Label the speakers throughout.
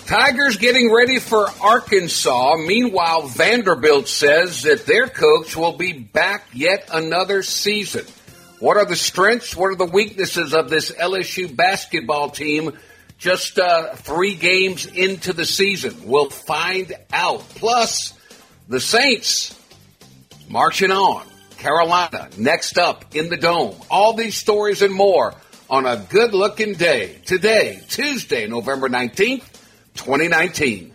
Speaker 1: Tigers getting ready for Arkansas. Meanwhile, Vanderbilt says that their coach will be back yet another season. What are the strengths? What are the weaknesses of this LSU basketball team just 3 games into the season? We'll find out. Plus, the Saints marching on. Carolina next up in the Dome. All these stories and more on a good-looking day. Today, Tuesday, November 19th, 2019.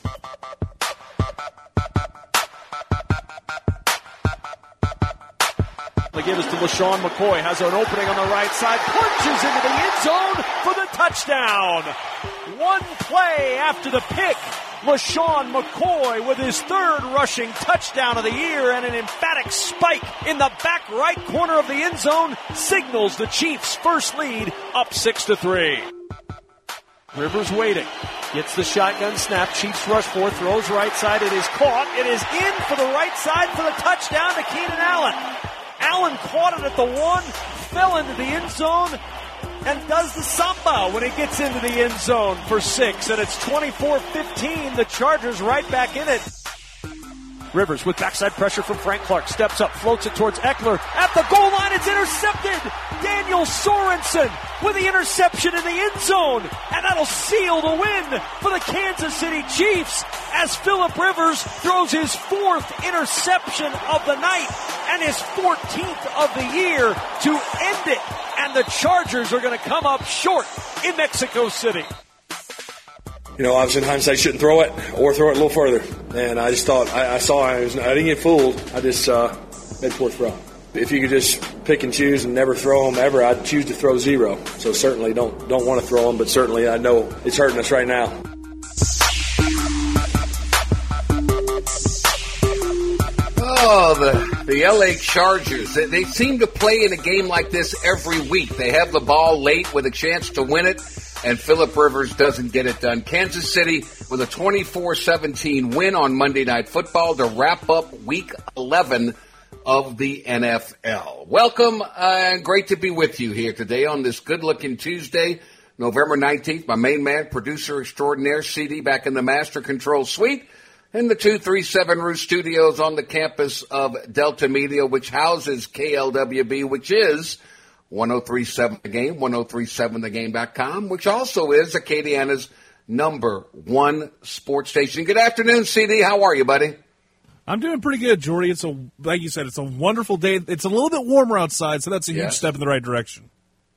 Speaker 2: They give us to LaShawn McCoy. Has an opening on the right side. Punches into the end zone for the touchdown. One play after the pick. LaShawn McCoy with his 3rd rushing touchdown of the year, and an emphatic spike in the back right corner of the end zone signals the Chiefs' first lead, up 6-3. Rivers waiting. Gets the shotgun snap. Chiefs rush 4, throws right side. It is caught. It is in for the right side for the touchdown to Keenan Allen. Allen caught it at the 1, fell into the end zone, and does the samba when he gets into the end zone for 6. And it's 24-15. The Chargers right back in it. Rivers with backside pressure from Frank Clark. Steps up, floats it towards Eckler. At the goal line, it's intercepted. Daniel Sorensen with the interception in the end zone. And that'll seal the win for the Kansas City Chiefs as Phillip Rivers throws his 4th interception of the night and his 14th of the year to end it. And the Chargers are going to come up short in Mexico City.
Speaker 3: You know, obviously in hindsight, shouldn't throw it or throw it a little further. And I just thought, I didn't get fooled. I just made poor throw. If you could just pick and choose and never throw them ever, I'd choose to throw 0. So certainly don't want to throw them, but certainly I know it's hurting us right now.
Speaker 1: Oh, the L.A. Chargers. They seem to play in a game like this every week. They have the ball late with a chance to win it, and Phillip Rivers doesn't get it done. Kansas City with a 24-17 win on Monday Night Football to wrap up Week 11 of the NFL. Welcome, and great to be with you here today on this good-looking Tuesday, November 19th. My main man, producer extraordinaire, CD, back in the Master Control Suite in the 237 Roost Studios on the campus of Delta Media, which houses KLWB, which is 103.7 The Game, 103.7thegame.com, which also is Acadiana's #1 sports station. Good afternoon, CD. How are you, buddy?
Speaker 4: I'm doing pretty good, Jordy. Like you said, it's a wonderful day. It's a little bit warmer outside, so that's a huge step in the right direction.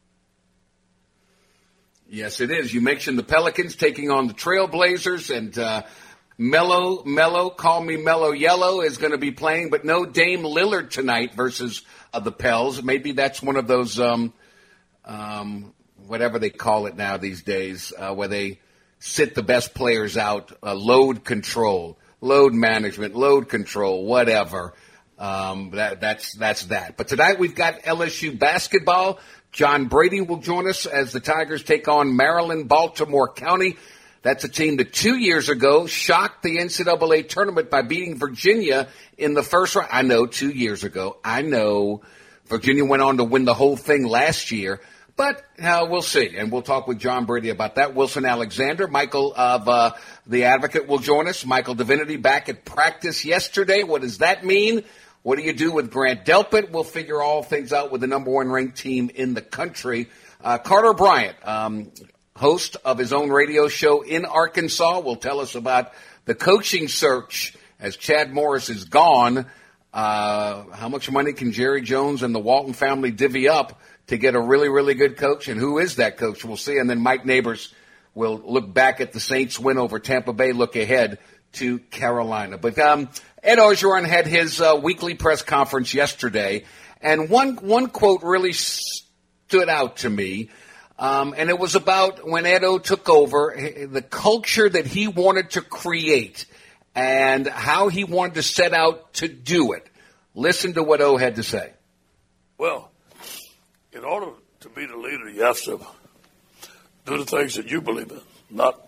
Speaker 1: Yes, it is. You mentioned the Pelicans taking on the Trailblazers, and Mello, call me Mellow Yellow, is going to be playing, but no Dame Lillard tonight versus the Pels. Maybe that's one of those, whatever they call it now these days, where they sit the best players out, load control. Load management, load control, whatever. That's that. But tonight we've got LSU basketball. John Brady will join us as the Tigers take on Maryland, Baltimore County. That's a team that 2 years ago shocked the NCAA tournament by beating Virginia in the first round. I know, 2 years ago. I know Virginia went on to win the whole thing last year. But we'll see, and we'll talk with John Brady about that. Wilson Alexander, Michael of The Advocate will join us. Michael Divinity back at practice yesterday. What does that mean? What do you do with Grant Delpit? We'll figure all things out with the #1 ranked team in the country. Carter Bryant, host of his own radio show in Arkansas, will tell us about the coaching search as Chad Morris is gone. How much money can Jerry Jones and the Walton family divvy up to get a really, really good coach, and who is that coach? We'll see. And then Mike Neighbors will look back at the Saints' win over Tampa Bay, look ahead to Carolina. But Ed Orgeron had his weekly press conference yesterday, and one quote really stood out to me, and it was about when Edo took over, the culture that he wanted to create and how he wanted to set out to do it. Listen to what O had to say.
Speaker 5: Well, in order to be the leader, you have to do the things that you believe in, not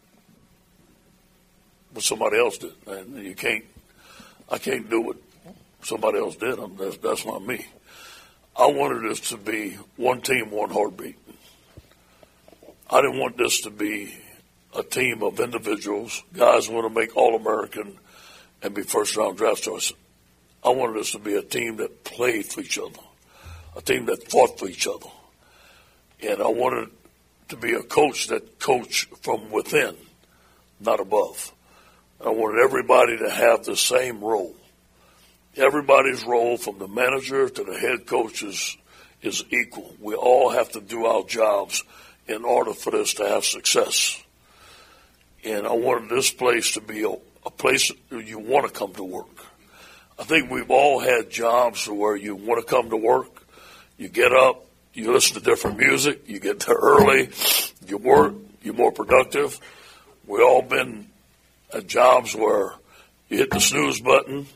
Speaker 5: what somebody else did. And I can't do what somebody else did. That's not me. I wanted this to be one team, one heartbeat. I didn't want this to be a team of individuals, guys who want to make All-American and be first-round draft choice. I wanted us to be a team that played for each other, a team that fought for each other. And I wanted to be a coach that coached from within, not above. I wanted everybody to have the same role. Everybody's role, from the manager to the head coach, is equal. We all have to do our jobs in order for this to have success. And I wanted this place to be a place you want to come to work. I think we've all had jobs where you want to come to work, you get up, you listen to different music, you get there early, you work, you're more productive. We've all been at jobs where you hit the snooze button,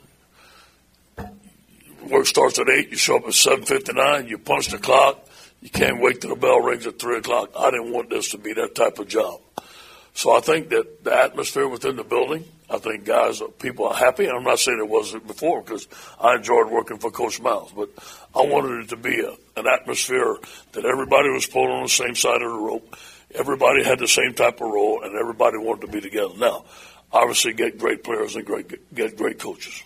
Speaker 5: work starts at 8, you show up at 7:59, you punch the clock, you can't wait till the bell rings at 3 o'clock. I didn't want this to be that type of job. So I think that the atmosphere within the building, I think people are happy. And I'm not saying it wasn't before, because I enjoyed working for Coach Miles. But I wanted it to be an atmosphere that everybody was pulling on the same side of the rope. Everybody had the same type of role, and everybody wanted to be together. Now, obviously get great players and get great coaches.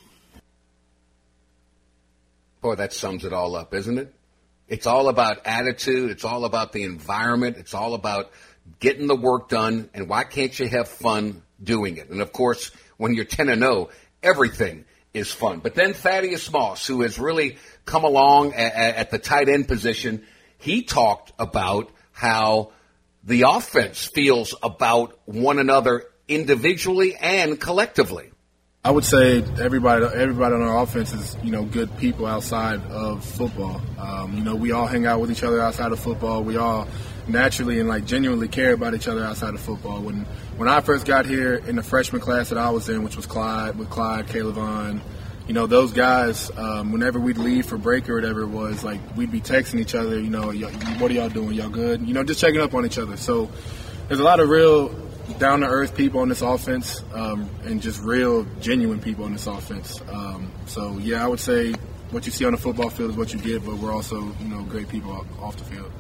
Speaker 1: Boy, that sums it all up, isn't it? It's all about attitude. It's all about the environment. It's all about getting the work done, and why can't you have fun doing it? And, of course, when you're 10-0, everything is fun. But then Thaddeus Moss, who has really come along at the tight end position, he talked about how the offense feels about one another individually and collectively.
Speaker 6: I would say everybody on our offense is, good people outside of football. We all hang out with each other outside of football. We all naturally and genuinely care about each other outside of football. When I first got here in the freshman class that I was in, which was Clyde, Caleb Vaughn, those guys, whenever we'd leave for break or whatever it was, we'd be texting each other, what are y'all doing? Y'all good? just checking up on each other. So there's a lot of real down-to-earth people on this offense, and just real, genuine people on this offense. I would say what you see on the football field is what you get, but we're also, great people off the field.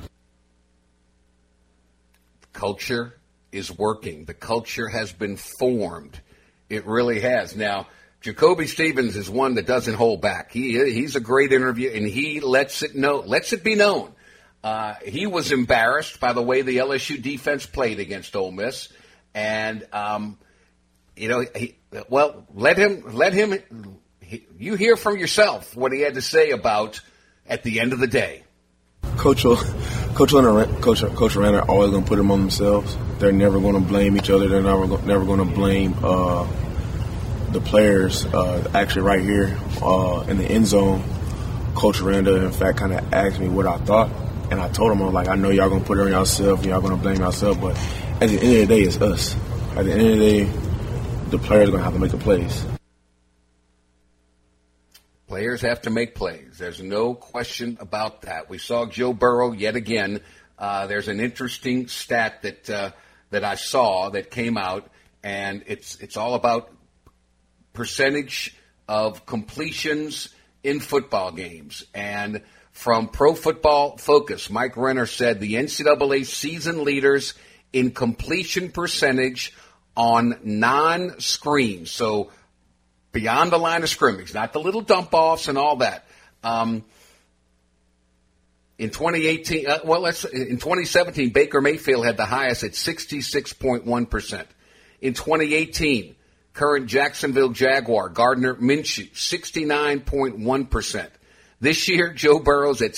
Speaker 1: Culture is working. The culture has been formed. It really has. Now, Jacoby Stevens is one that doesn't hold back. He's a great interview, and he lets it be known. He was embarrassed by the way the LSU defense played against Ole Miss, and let him. You hear from yourself what he had to say about at the end of the day.
Speaker 6: Coach Renner are always going to put them on themselves. They're never going to blame each other. They're never going to blame the players. Actually, right here in the end zone, Coach Renner, in fact, kind of asked me what I thought. And I told him, I know y'all going to put it on yourself, y'all going to blame yourself, but at the end of the day, it's us. At the end of the day, the players are going to have to make the plays.
Speaker 1: Players have to make plays. There's no question about that. We saw Joe Burrow yet again. There's an interesting stat that I saw that came out, and it's all about percentage of completions in football games. And from Pro Football Focus, Mike Renner said the NCAA season leaders in completion percentage on non-screens. So beyond the line of scrimmage, not the little dump-offs and all that. In 2018, in 2017, Baker Mayfield had the highest at 66.1%. In 2018, current Jacksonville Jaguar, Gardner Minshew, 69.1%. This year, Joe Burrow's at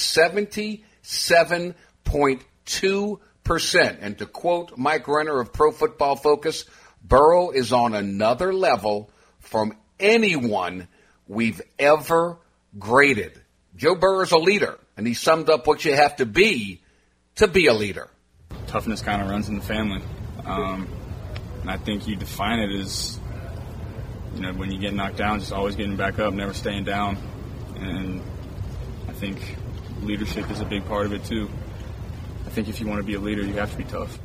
Speaker 1: 77.2%. And to quote Mike Renner of Pro Football Focus, Burrow is on another level from anyone we've ever graded. Joe Burrow's a leader, and he summed up what you have to be a leader.
Speaker 7: Toughness kind of runs in the family. And I think you define it as, when you get knocked down, just always getting back up, never staying down. And I think leadership is a big part of it, too. I think if you want to be a leader, you have to be tough.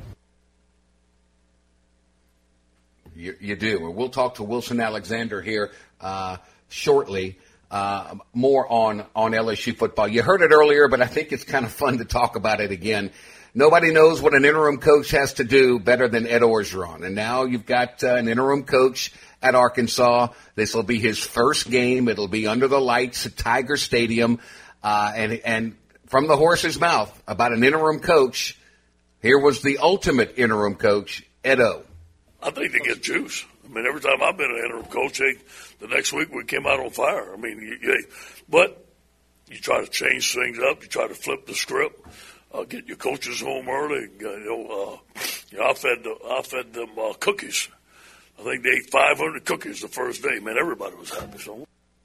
Speaker 1: You do. And we'll talk to Wilson Alexander here shortly. more on LSU football. You heard it earlier, but I think it's kind of fun to talk about it again. Nobody knows what an interim coach has to do better than Ed Orgeron. And now you've got an interim coach at Arkansas. This will be his first game. It'll be under the lights at Tiger Stadium. And from the horse's mouth about an interim coach, here was the ultimate interim coach, Ed O.
Speaker 5: I think they get juice. I mean, every time I've been an interim coach, the next week we came out on fire. I mean, but you try to change things up. You try to flip the script. Get your coaches home early. I fed them cookies. I think they ate 500 cookies the first day. Man, everybody was happy. So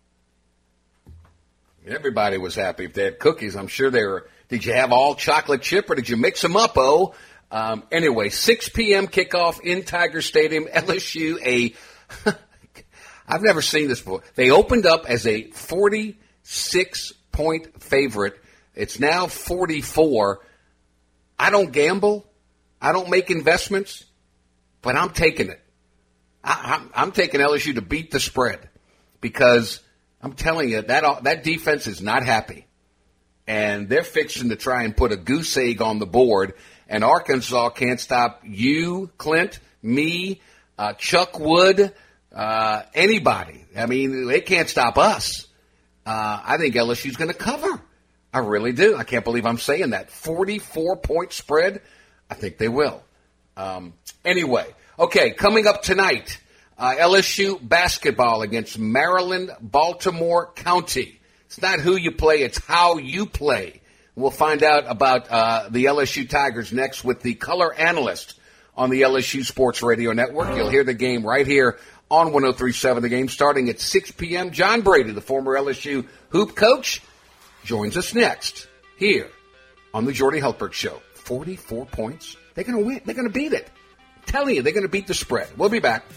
Speaker 1: everybody was happy if they had cookies. I'm sure they were. Did you have all chocolate chip or did you mix them up? Anyway, 6 p.m. kickoff in Tiger Stadium. LSU, I've never seen this before. They opened up as a 46-point favorite. It's now 44. I don't gamble. I don't make investments, but I'm taking it. I'm taking LSU to beat the spread because I'm telling you, that defense is not happy. And they're fixing to try and put a goose egg on the board. And Arkansas can't stop you, Clint, me, Chuck Wood, anybody. I mean, they can't stop us. I think LSU's going to cover. I really do. I can't believe I'm saying that. 44-point spread. I think they will. Anyway, okay, coming up tonight, LSU basketball against Maryland, Baltimore County. It's not who you play, it's how you play. We'll find out about the LSU Tigers next with the color analyst on the LSU Sports Radio Network. You'll hear the game right here on 103.7 The Game starting at 6 p.m. John Brady, the former LSU hoop coach, joins us next here on the Jordy Hultberg Show. 44 points. They're going to win. They're going to beat it. I'm telling you, they're going to beat the spread. We'll be back.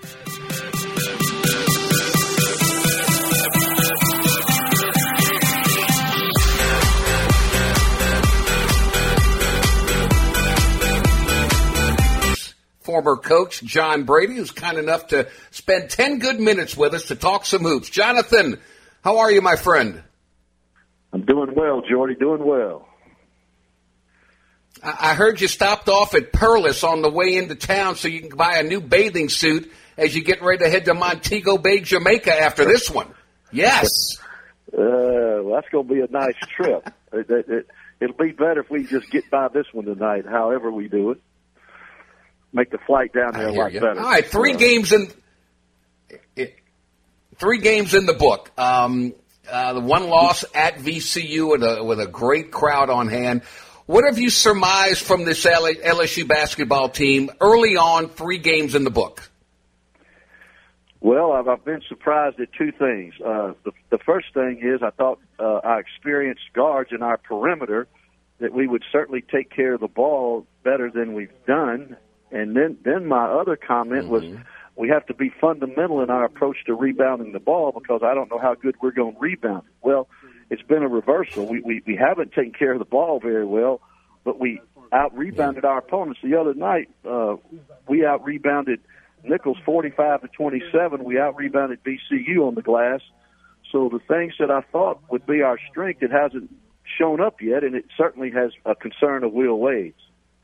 Speaker 1: Former coach John Brady, who's kind enough to spend 10 good minutes with us to talk some hoops. Jonathan, how are you, my friend?
Speaker 8: I'm doing well, Jordy, doing well.
Speaker 1: I heard you stopped off at Perlis on the way into town so you can buy a new bathing suit as you get ready to head to Montego Bay, Jamaica after this one. Yes.
Speaker 8: Well, that's going to be a nice trip. It'll be better if we just get by this one tonight, however we do it. Make the flight down there a lot better.
Speaker 1: All right, three games in the book. The one loss at VCU with a great crowd on hand. What have you surmised from this LSU basketball team early on? 3 games in the book.
Speaker 8: Well, I've been surprised at 2 things. The first thing is I thought our experienced guards in our perimeter that we would certainly take care of the ball better than we've done. And then my other comment was we have to be fundamental in our approach to rebounding the ball because I don't know how good we're going to rebound it. Well, it's been a reversal. We haven't taken care of the ball very well, but we out-rebounded our opponents. The other night, we out-rebounded Nichols 45-27. We out-rebounded VCU on the glass. So the things that I thought would be our strength, it hasn't shown up yet, and it certainly has a concern of Will Wade's.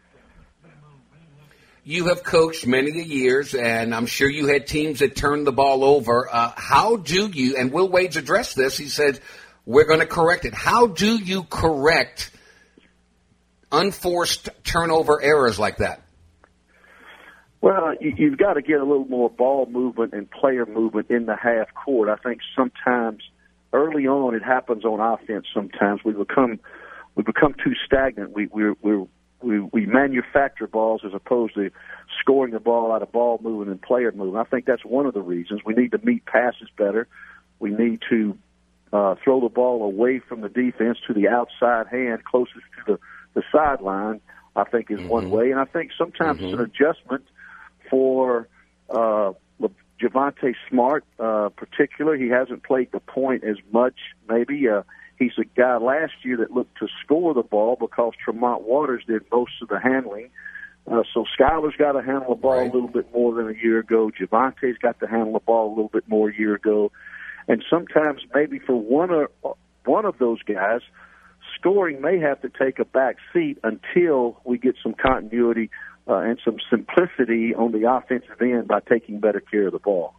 Speaker 1: You have coached many years, and I'm sure you had teams that turned the ball over. How do you, and Will Wade's addressed this, he said, we're going to correct it. How do you correct unforced turnover errors like that?
Speaker 8: Well, you've got to get a little more ball movement and player movement in the half court. I think sometimes early on it happens on offense sometimes. We become too stagnant. We manufacture balls as opposed to scoring the ball out of ball movement and player movement. I think that's one of the reasons. We need to meet passes better. We need to throw the ball away from the defense to the outside hand closest to the sideline, I think is one way. And I think sometimes it's an adjustment for Javonte Smart particular. He hasn't played the point as much maybe. He's a guy last year that looked to score the ball because Tremont Waters did most of the handling. So Skylar's got to handle the ball a little bit more than a year ago. Javonte's got to handle the ball a little bit more a year ago. And sometimes maybe for one of those guys, scoring may have to take a back seat until we get some continuity and some simplicity on the offensive end by taking better care of the ball.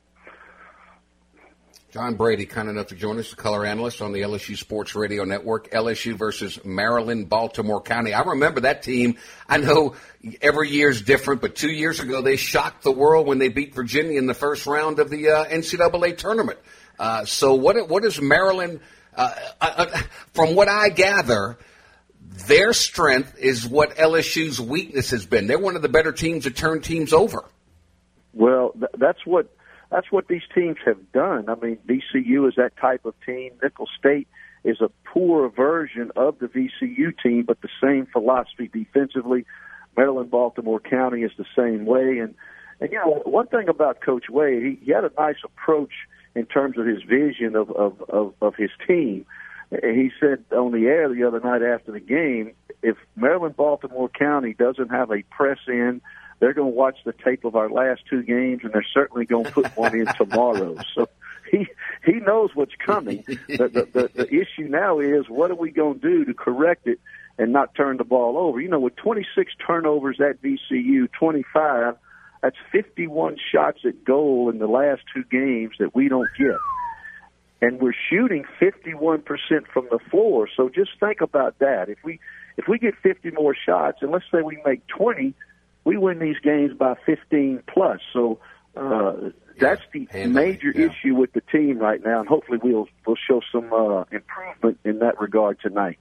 Speaker 1: John Brady, kind enough to join us, the color analyst on the LSU Sports Radio Network. LSU versus Maryland, Baltimore County. I remember that team. I know every year's different, but 2 years ago they shocked the world when they beat Virginia in the first round of the NCAA tournament. So what is Maryland? From what I gather, their strength is what LSU's weakness has been. They're one of the better teams to turn teams over.
Speaker 8: Well, that's what these teams have done. I mean, VCU is that type of team. Nicholls State is a poor version of the VCU team, but the same philosophy defensively. Maryland, Baltimore County is the same way. And you know, one thing about Coach Wade, he had a nice approach in terms of his vision of his team. He said on the air the other night after the game, if Maryland, Baltimore County doesn't have a press in, they're going to watch the tape of our last two games, and they're certainly going to put one in tomorrow. So he knows what's coming. The issue now is, what are we going to do to correct it and not turn the ball over? You know, with 26 turnovers at VCU, 25, that's 51 shots at goal in the last two games that we don't get. And we're shooting 51% from the floor. So just think about that. If we get 50 more shots, and let's say we make 20, we win these games by 15 plus. So that's the major issue with the team right now, and hopefully we'll show some improvement in that regard tonight.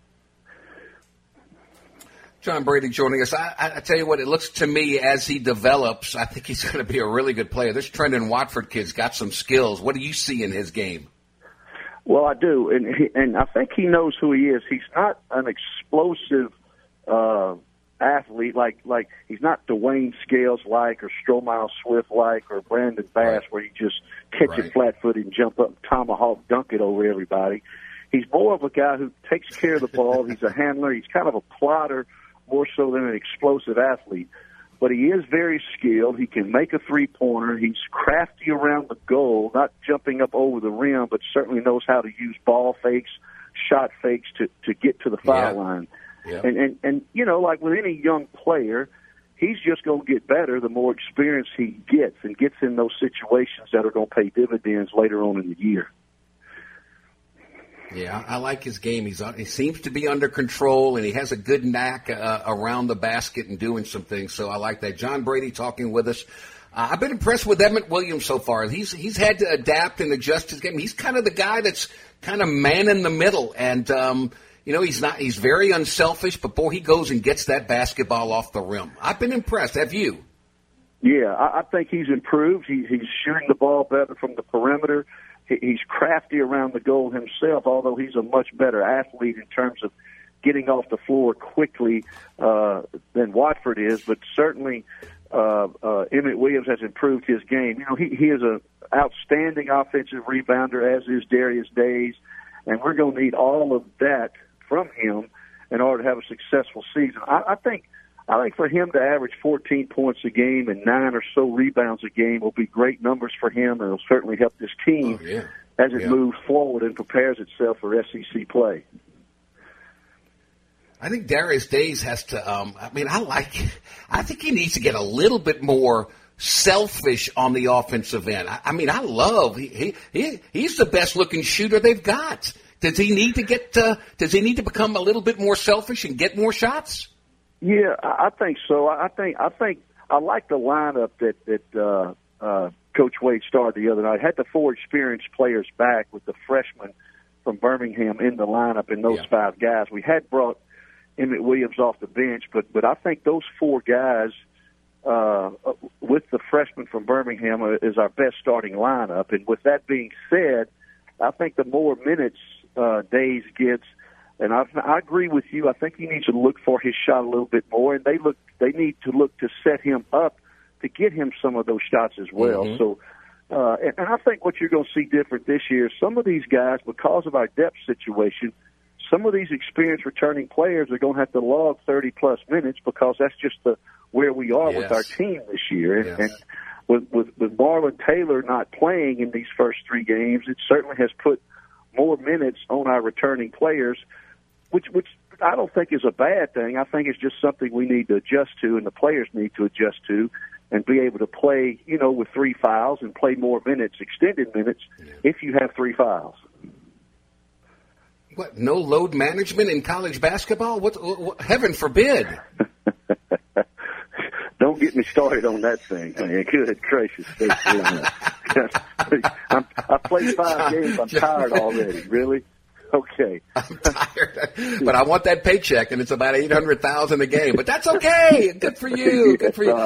Speaker 1: John Brady joining us. I tell you what, it looks to me as he develops, I think he's going to be a really good player. This Trendon Watford kid's got some skills. What do you see in his game?
Speaker 8: Well, I do, and I think he knows who he is. He's not an explosive athlete like he's not Dwayne Scales like or Stromile Swift like or Brandon Bass, where you just catch it flat-footed and jump up and tomahawk dunk it over everybody. He's more of a guy who takes care of the ball. He's a handler. He's kind of a plotter more so than an explosive athlete. But he is very skilled. He can make a three-pointer. He's crafty around the goal, not jumping up over the rim, but certainly knows how to use ball fakes, shot fakes to get to the foul line. Yeah. And you know, like with any young player, he's just going to get better the more experience he gets and gets in those situations that are going to pay dividends later on in the year.
Speaker 1: Yeah, I like his game. He seems to be under control, and he has a good knack around the basket and doing some things. So I like that. John Brady talking with us. I've been impressed with Emmett Williams so far. He's had to adapt and adjust his game. He's kind of the guy that's kind of man in the middle, and you know, he's very unselfish, but boy, he goes and gets that basketball off the rim. I've been impressed. Have you?
Speaker 8: Yeah, I think he's improved. He's shooting the ball better from the perimeter. He's crafty around the goal himself, although he's a much better athlete in terms of getting off the floor quickly than Watford is. But certainly Emmett Williams has improved his game. You know, he is an outstanding offensive rebounder, as is Darius Days, and we're going to need all of that from him in order to have a successful season. I think for him to average 14 points a game and 9 or so rebounds a game will be great numbers for him, and it'll certainly help this team as it moves forward and prepares itself for SEC play.
Speaker 1: I think Darius Days has to. I think he needs to get a little bit more selfish on the offensive end. I love he's the best looking shooter they've got. Does he need to get? Does he need to become a little bit more selfish and get more shots?
Speaker 8: Yeah, I think so. I think I like the lineup that Coach Wade started the other night. Had the 4 experienced players back with the freshman from Birmingham in the lineup and those 5 guys. We had brought Emmett Williams off the bench, but I think those 4 guys with the freshman from Birmingham is our best starting lineup. And with that being said, I think the more minutes Days gets, and I agree with you. I think he needs to look for his shot a little bit more, and they need to look to set him up to get him some of those shots as well. Mm-hmm. So, and I think what you're going to see different this year, some of these guys, because of our depth situation, some of these experienced returning players are going to have to log 30-plus minutes because that's just where we are with our team this year. And with Marlon Taylor not playing in these first 3 games, it certainly has put more minutes on our returning players, which I don't think is a bad thing. I think it's just something we need to adjust to, and the players need to adjust to, and be able to play, with 3 fouls and play more minutes, extended minutes, if you have 3 fouls.
Speaker 1: What, no load management in college basketball? What heaven forbid.
Speaker 8: Don't get me started on that thing, man. Good gracious. I played 5 games. I'm tired already. Really? Okay.
Speaker 1: I'm tired. But I want that paycheck, and it's about $800,000 a game. But that's okay. Good for you. Good for you.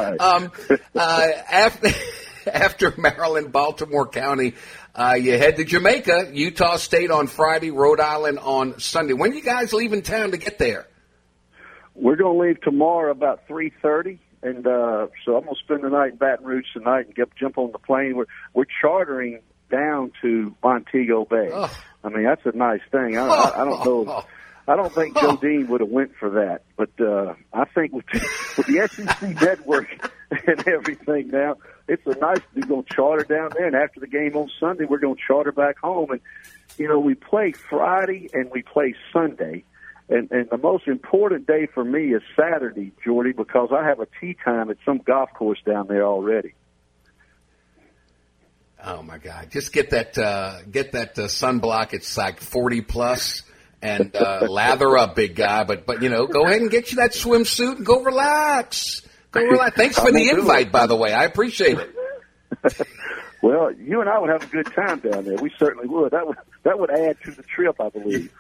Speaker 1: After Maryland, Baltimore County, you head to Jamaica, Utah State on Friday, Rhode Island on Sunday. When are you guys leaving town to get there?
Speaker 8: We're going to leave tomorrow about 3:30. And so I'm going to spend the night in Baton Rouge tonight and jump on the plane. We're chartering down to Montego Bay. Oh. I mean, that's a nice thing. I don't know. I don't think Joe Dean would have went for that. But I think with the SEC network and everything now, it's a nice – we're going to charter down there. And after the game on Sunday, we're going to charter back home. And, we play Friday and we play Sunday. And the most important day for me is Saturday, Jordy, because I have a tee time at some golf course down there already.
Speaker 1: Oh my God! Just get that sunblock. It's like 40 plus, and lather up, big guy. But go ahead and get you that swimsuit and go relax. Go relax. Thanks for the invite, by the way. I appreciate it.
Speaker 8: Well, you and I would have a good time down there. We certainly would. That would add to the trip, I believe.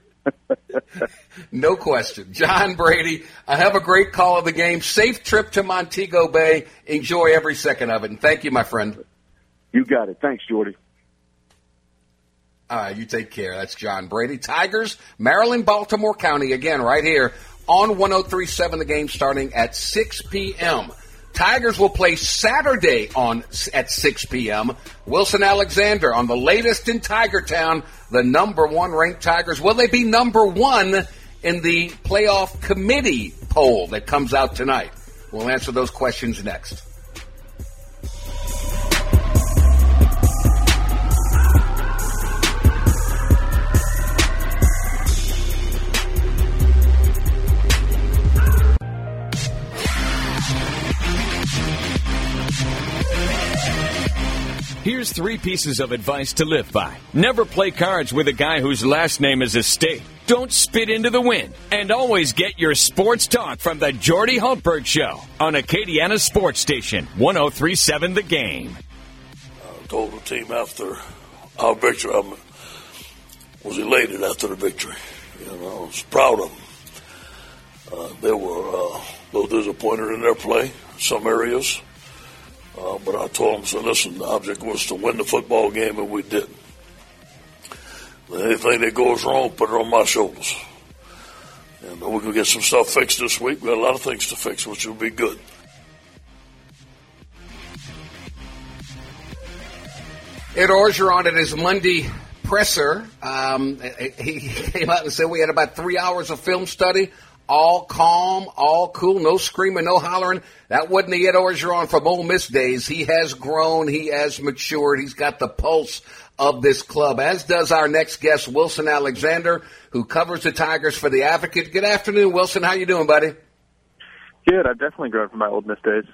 Speaker 1: No question. John Brady, have a great call of the game. Safe trip to Montego Bay. Enjoy every second of it. And thank you, my friend.
Speaker 8: You got it. Thanks, Jordy.
Speaker 1: All right, you take care. That's John Brady. Tigers, Maryland, Baltimore County, again, right here on 103.7 The Game starting at 6 p.m. Tigers will play Saturday at 6 p.m. Wilson Alexander on the latest in Tiger Town, the number 1 ranked Tigers. Will they be number 1 in the playoff committee poll that comes out tonight? We'll answer those questions next.
Speaker 9: Here's 3 pieces of advice to live by. Never play cards with a guy whose last name is a state. Don't spit into the wind. And always get your sports talk from the Jordy Hultberg Show on Acadiana Sports Station, 103.7 The Game.
Speaker 5: I told the team after our victory, I was elated after the victory. I was proud of them. They were a little disappointed in their play in some areas. But I told them, listen, the object was to win the football game, and we did. Anything that goes wrong, put it on my shoulders. And we're going to get some stuff fixed this week. We've got a lot of things to fix, which will be good.
Speaker 1: Ed Orgeron at his Monday presser, he came out and said we had about 3 hours of film study. All calm, all cool, no screaming, no hollering. That wasn't the Ed Orgeron from Ole Miss days. He has grown. He has matured. He's got the pulse of this club, as does our next guest, Wilson Alexander, who covers the Tigers for The Advocate. Good afternoon, Wilson. How you doing, buddy?
Speaker 10: Good. I've definitely grown from my Ole Miss days.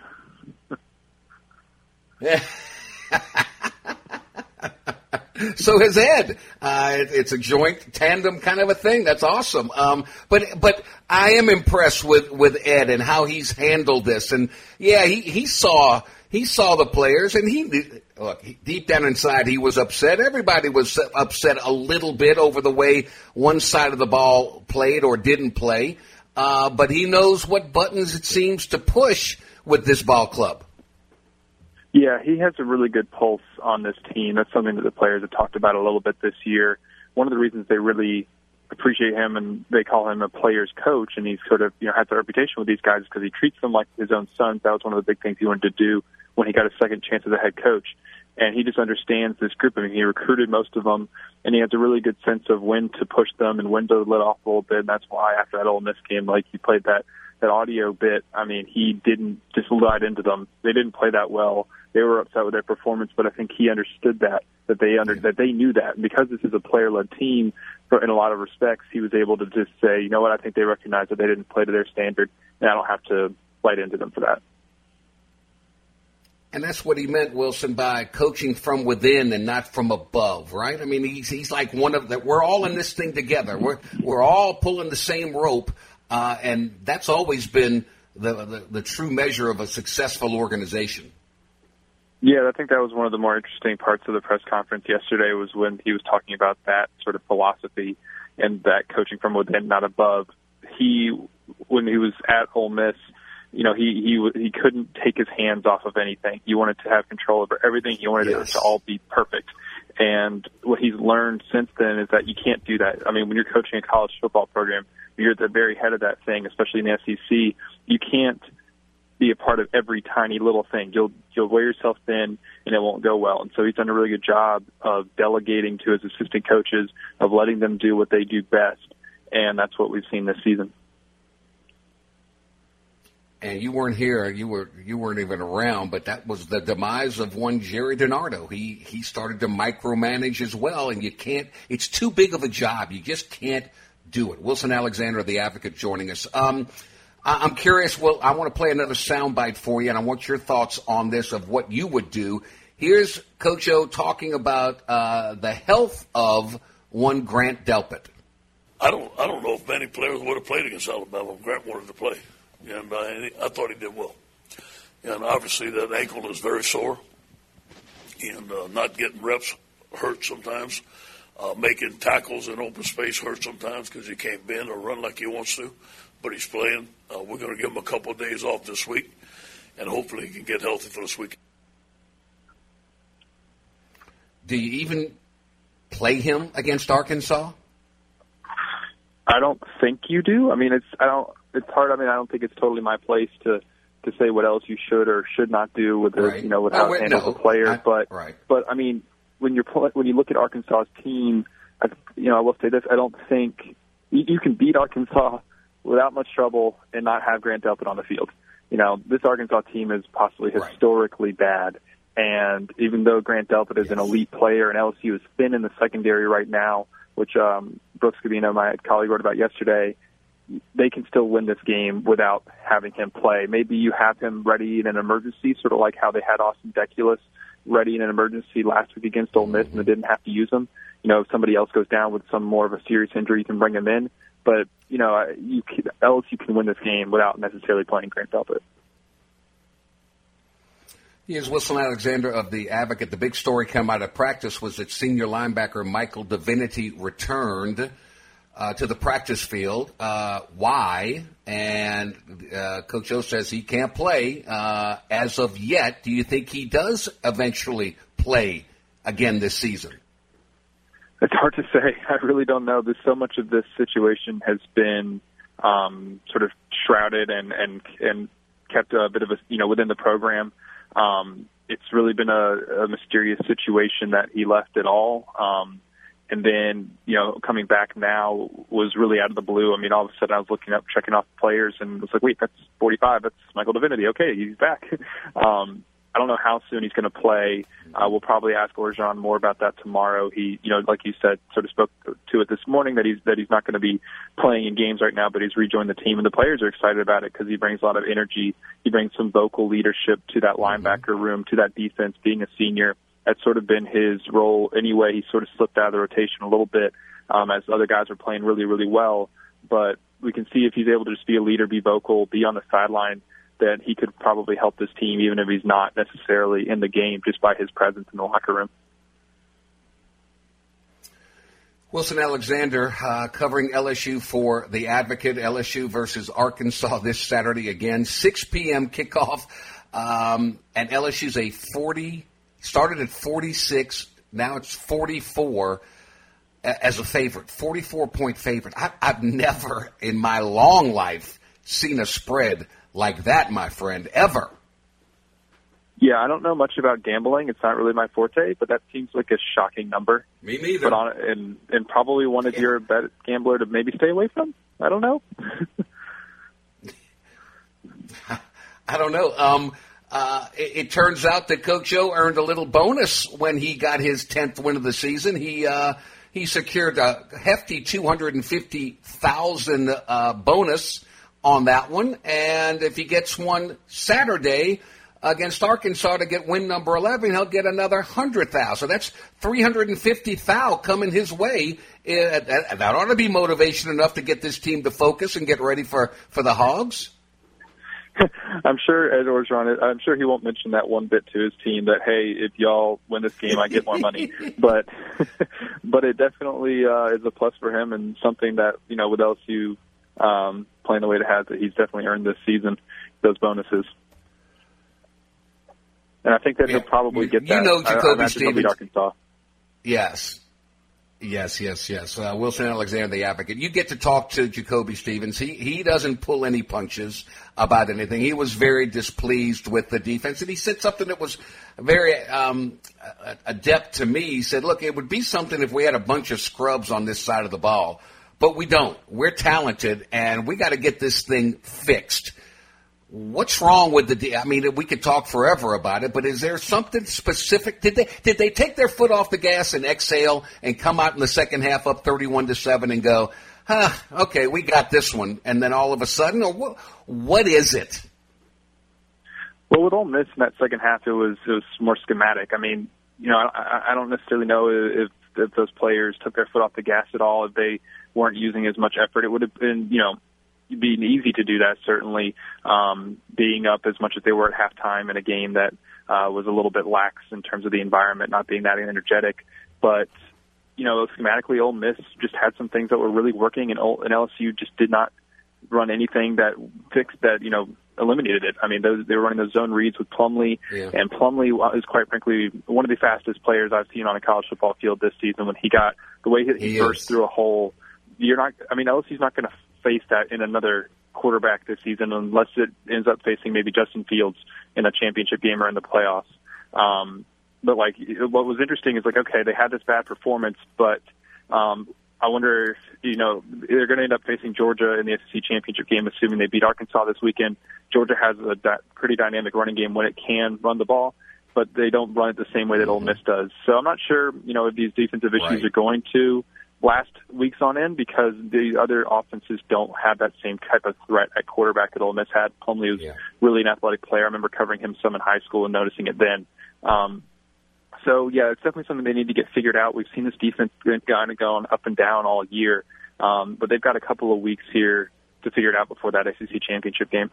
Speaker 1: Yeah. So has Ed. It's a joint tandem kind of a thing. That's awesome. But I am impressed with Ed and how he's handled this. And yeah, he saw the players, and deep down inside he was upset. Everybody was upset a little bit over the way one side of the ball played or didn't play. But he knows what buttons it seems to push with this ball club.
Speaker 10: Yeah, he has a really good pulse on this team. That's something that the players have talked about a little bit this year. One of the reasons they really appreciate him and they call him a player's coach, and he's sort of had the reputation with these guys because he treats them like his own sons. That was one of the big things he wanted to do when he got a second chance as a head coach. And he just understands this group. I mean, he recruited most of them, and he has a really good sense of when to push them and when to let off a little bit. And that's why after that Ole Miss game, he played that audio bit, I mean, he didn't just light into them. They didn't play that well. They were upset with their performance, but I think he understood that they knew that. And because this is a player-led team, in a lot of respects, he was able to just say, you know what, I think they recognize that they didn't play to their standard, and I don't have to light into them for that.
Speaker 1: And that's what he meant, Wilson, by coaching from within and not from above, right? I mean, he's like one of the. We're all in this thing together. We're all pulling the same rope, and that's always been the true measure of a successful organization.
Speaker 10: Yeah, I think that was one of the more interesting parts of the press conference yesterday was when he was talking about that sort of philosophy and that coaching from within, not above. When he was at Ole Miss, you know, he couldn't take his hands off of anything. He wanted to have control over everything. He wanted it to all be perfect. And what he's learned since then is that you can't do that. I mean, when you're coaching a college football program, you're at the very head of that thing, especially in the SEC. You can't be a part of every tiny little thing. You'll wear yourself thin, and it won't go well. And so he's done a really good job of delegating to his assistant coaches, of letting them do what they do best. And that's what we've seen this season.
Speaker 1: And you weren't here, you weren't even around, but that was the demise of one Jerry DiNardo. He started to micromanage as well, and you can't. It's too big of a job. You just can't do it. Wilson Alexander of The Advocate joining us. I'm curious. Well, I want to play another soundbite for you, and I want your thoughts on this of what you would do. Here's Coach O talking about the health of one Grant Delpit.
Speaker 5: I don't know if many players would have played against Alabama if Grant wanted to play. And I thought he did well. And obviously that ankle is very sore. And not getting reps hurts sometimes. Making tackles in open space hurts sometimes because he can't bend or run like he wants to. But he's playing. We're going to give him a couple of days off this week. And hopefully he can get healthy for this weekend.
Speaker 1: Do you even play him against Arkansas?
Speaker 10: I don't think you do. I mean, it's hard. I mean, I don't think it's totally my place to say what else you should or should not do with the, you know, with how it handles the player. But I mean, when you look at Arkansas's team, I will say this: I don't think you can beat Arkansas without much trouble and not have Grant Delpit on the field. You know, this Arkansas team is possibly historically bad. And even though Grant Delpit is an elite player and LSU is thin in the secondary right now, which Brooks Gabino, my colleague, wrote about yesterday, they can still win this game without having him play. Maybe you have him ready in an emergency, sort of like how they had Austin Deculus ready in an emergency last week against Ole Miss and they didn't have to use him. You know, if somebody else goes down with some more of a serious injury, you can bring him in. But, you know, LSU can win this game without necessarily playing Grant Delpit.
Speaker 1: Here's Wilson Alexander of The Advocate. The big story coming out of practice was that senior linebacker Michael Divinity returned to the practice field. Why? And Coach O says he can't play as of yet. Do you think he does eventually play again this season?
Speaker 10: It's hard to say. I really don't know. There's so much of this situation has been sort of shrouded and kept a bit of within the program. It's really been a mysterious situation that he left at all. And then, coming back now was really out of the blue. I mean, all of a sudden I was checking off the players and was like, wait, that's 45. That's Michael Divinity. Okay, he's back. I don't know how soon he's going to play. We'll probably ask Orgeron more about that tomorrow. He, like you said, sort of spoke to it this morning that he's not going to be playing in games right now, but he's rejoined the team, and the players are excited about it because he brings a lot of energy. He brings some vocal leadership to that linebacker room, to that defense. Being a senior, that's sort of been his role anyway. He sort of slipped out of the rotation a little bit as other guys are playing really, really well. But we can see if he's able to just be a leader, be vocal, be on the sideline, that he could probably help this team, even if he's not necessarily in the game, just by his presence in the locker room.
Speaker 1: Wilson Alexander covering LSU for The Advocate. LSU versus Arkansas this Saturday again, 6 p.m. kickoff. And LSU's started at 46, now it's 44 as a favorite, 44-point favorite. I've never in my long life seen a spread like that, my friend, ever.
Speaker 10: Yeah, I don't know much about gambling. It's not really my forte, but that seems like a shocking number.
Speaker 1: Me neither.
Speaker 10: But and probably one of your bet gambler to maybe stay away from. I don't know.
Speaker 1: I don't know. It turns out that Coach O earned a little bonus when he got his 10th win of the season. He secured a hefty $250,000 bonus on that one, and if he gets one Saturday against Arkansas to get win number 11, he'll get another $100,000. So that's $350,000 coming his way. That ought to be motivation enough to get this team to focus and get ready for the Hogs.
Speaker 10: I'm sure Ed Orgeron, I'm sure he won't mention that one bit to his team that, hey, if y'all win this game, I get more money. But it definitely is a plus for him and something that, with LSU playing the way it has, that he's definitely earned this season, those bonuses. And I think that he'll probably get that.
Speaker 1: Jacoby Stevens.
Speaker 10: Arkansas.
Speaker 1: Yes. Wilson Alexander, the advocate. You get to talk to Jacoby Stevens. He doesn't pull any punches about anything. He was very displeased with the defense, and he said something that was very adept to me. He said, look, it would be something if we had a bunch of scrubs on this side of the ball, but we don't. We're talented, and we got to get this thing fixed. What's wrong with we could talk forever about it, but is there something specific? Did they take their foot off the gas and exhale and come out in the second half up 31-7 and go, okay, we got this one, and then all of a sudden, or what is it?
Speaker 10: Well, with Ole Miss in that second half, it was more schematic. I mean, I don't necessarily know if those players took their foot off the gas at all, if they weren't using as much effort. It would have been, being easy to do that, certainly, being up as much as they were at halftime in a game that was a little bit lax in terms of the environment, not being that energetic. But, schematically, Ole Miss just had some things that were really working, and LSU just did not run anything that fixed that, eliminated it. I mean, they were running those zone reads with Plumlee, and Plumlee is, quite frankly, one of the fastest players I've seen on a college football field this season. When he got the way he burst through a hole, LSU's not going to face that in another quarterback this season unless it ends up facing maybe Justin Fields in a championship game or in the playoffs. But what was interesting is okay, they had this bad performance, but I wonder if, they're going to end up facing Georgia in the SEC championship game, assuming they beat Arkansas this weekend. Georgia has a pretty dynamic running game when it can run the ball, but they don't run it the same way that Ole Miss does. So I'm not sure, if these defensive issues are going to last weeks on end, because the other offenses don't have that same type of threat at quarterback that Ole Miss had. Plumlee was really an athletic player. I remember covering him some in high school and noticing it then. It's definitely something they need to get figured out. We've seen this defense kind of going up and down all year, but they've got a couple of weeks here to figure it out before that SEC championship game.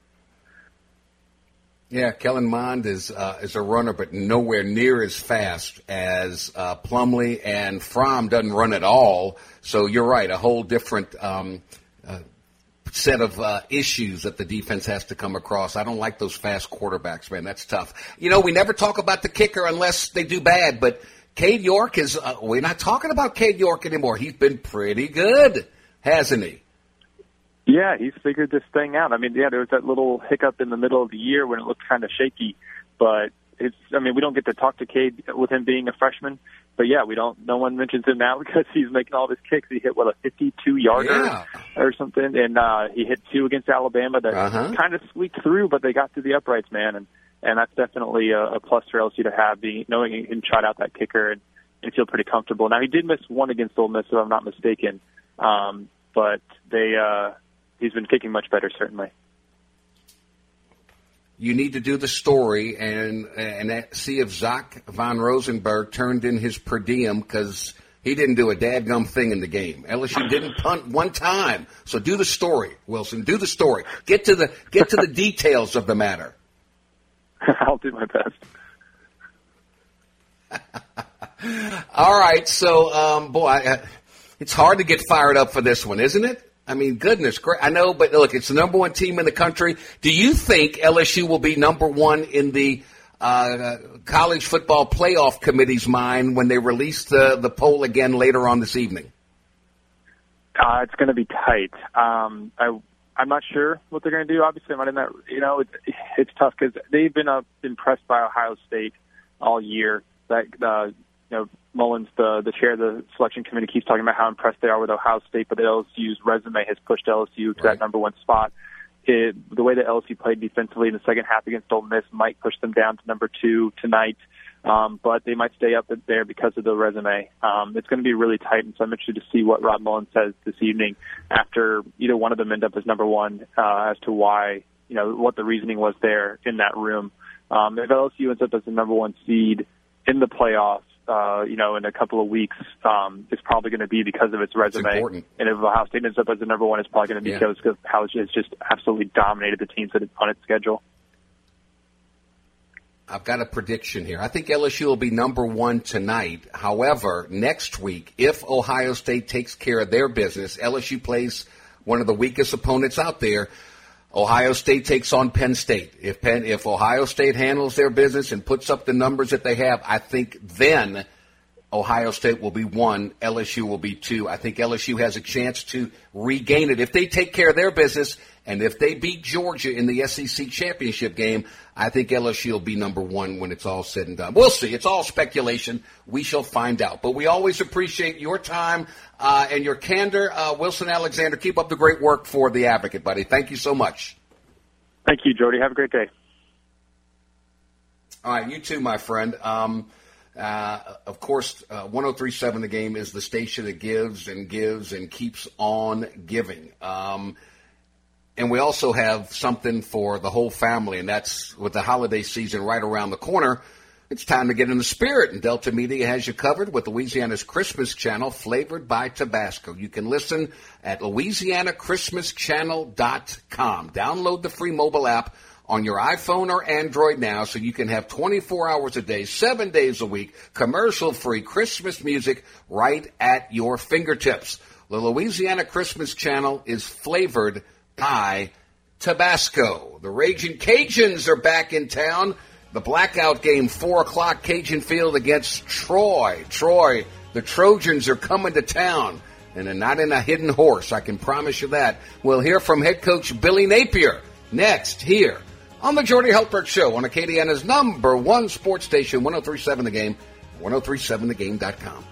Speaker 1: Yeah, Kellen Mond is a runner, but nowhere near as fast as Plumlee, and Fromm doesn't run at all. So you're right, a whole different set of issues that the defense has to come across. I don't like those fast quarterbacks, man. That's tough. We never talk about the kicker unless they do bad, but Cade York is we're not talking about Cade York anymore. He's been pretty good, hasn't he?
Speaker 10: Yeah, he's figured this thing out. I mean, there was that little hiccup in the middle of the year when it looked kind of shaky, but we don't get to talk to Cade with him being a freshman, but no one mentions him now because he's making all his kicks. He hit, a 52-yarder or something, and he hit 2 against Alabama that kind of squeaked through, but they got through the uprights, man, and that's definitely a plus for LSU to have, knowing he can trot out that kicker and feel pretty comfortable. Now, he did miss one against Ole Miss, if I'm not mistaken, but he's been kicking much better, certainly.
Speaker 1: You need to do the story and see if Zach Von Rosenberg turned in his per diem, because he didn't do a dadgum thing in the game. LSU didn't punt one time. So do the story, Wilson. Do the story. Get to the details of the matter.
Speaker 10: I'll do my best.
Speaker 1: All right. So, it's hard to get fired up for this one, isn't it? I mean, goodness, great. I know, but look, it's the number one team in the country. Do you think LSU will be number one in the College Football Playoff Committee's mind when they release the poll again later on this evening?
Speaker 10: It's going to be tight. I'm not sure what they're going to do. Obviously, I'm not in that. It's tough because they've been impressed by Ohio State all year. Mullins, the chair of the selection committee, keeps talking about how impressed they are with Ohio State, but LSU's resume has pushed LSU to that number one spot. the way that LSU played defensively in the second half against Ole Miss might push them down to number 2 tonight. But they might stay up there because of the resume. It's going to be really tight, and so I'm interested to see what Rod Mullins says this evening after either one of them end up as number 1 as to why, what the reasoning was there in that room. If LSU ends up as the number 1 seed in the playoffs, in a couple of weeks, it's probably going to be because of its resume. And if Ohio State ends up as the number 1, it's probably going to be because of how it's just absolutely dominated the teams on its schedule.
Speaker 1: I've got a prediction here. I think LSU will be number 1 tonight. However, next week, if Ohio State takes care of their business, LSU plays one of the weakest opponents out there. Ohio State takes on Penn State. If Ohio State handles their business and puts up the numbers that they have, I think then Ohio State will be 1, LSU will be 2. I think LSU has a chance to regain it if they take care of their business, and if they beat Georgia in the SEC championship game, I think LSU will be number 1 when it's all said and done. We'll see. It's all speculation. We shall find out. But we always appreciate your time and your candor. Wilson Alexander, keep up the great work for The Advocate, buddy. Thank you so much.
Speaker 10: Thank you, Jody. Have a great day.
Speaker 1: All right, you too, my friend. Of course, 103.7 The Game is the station that gives and keeps on giving. And we also have something for the whole family, and that's with the holiday season right around the corner. It's time to get in the spirit, and Delta Media has you covered with Louisiana's Christmas channel, flavored by Tabasco. You can listen at LouisianaChristmasChannel.com. Download the free mobile app on your iPhone or Android now so you can have 24 hours a day, 7 days a week, commercial-free Christmas music right at your fingertips. The Louisiana Christmas Channel is flavored by Tabasco. The Raging Cajuns are back in town. The blackout game, 4 o'clock, Cajun Field against Troy. The Trojans are coming to town, and they're not in a hidden horse, I can promise you that. We'll hear from head coach Billy Napier next here on the Jordy Hultberg Show on Acadiana's number 1 sports station, 103.7 The Game, 103.7thegame.com.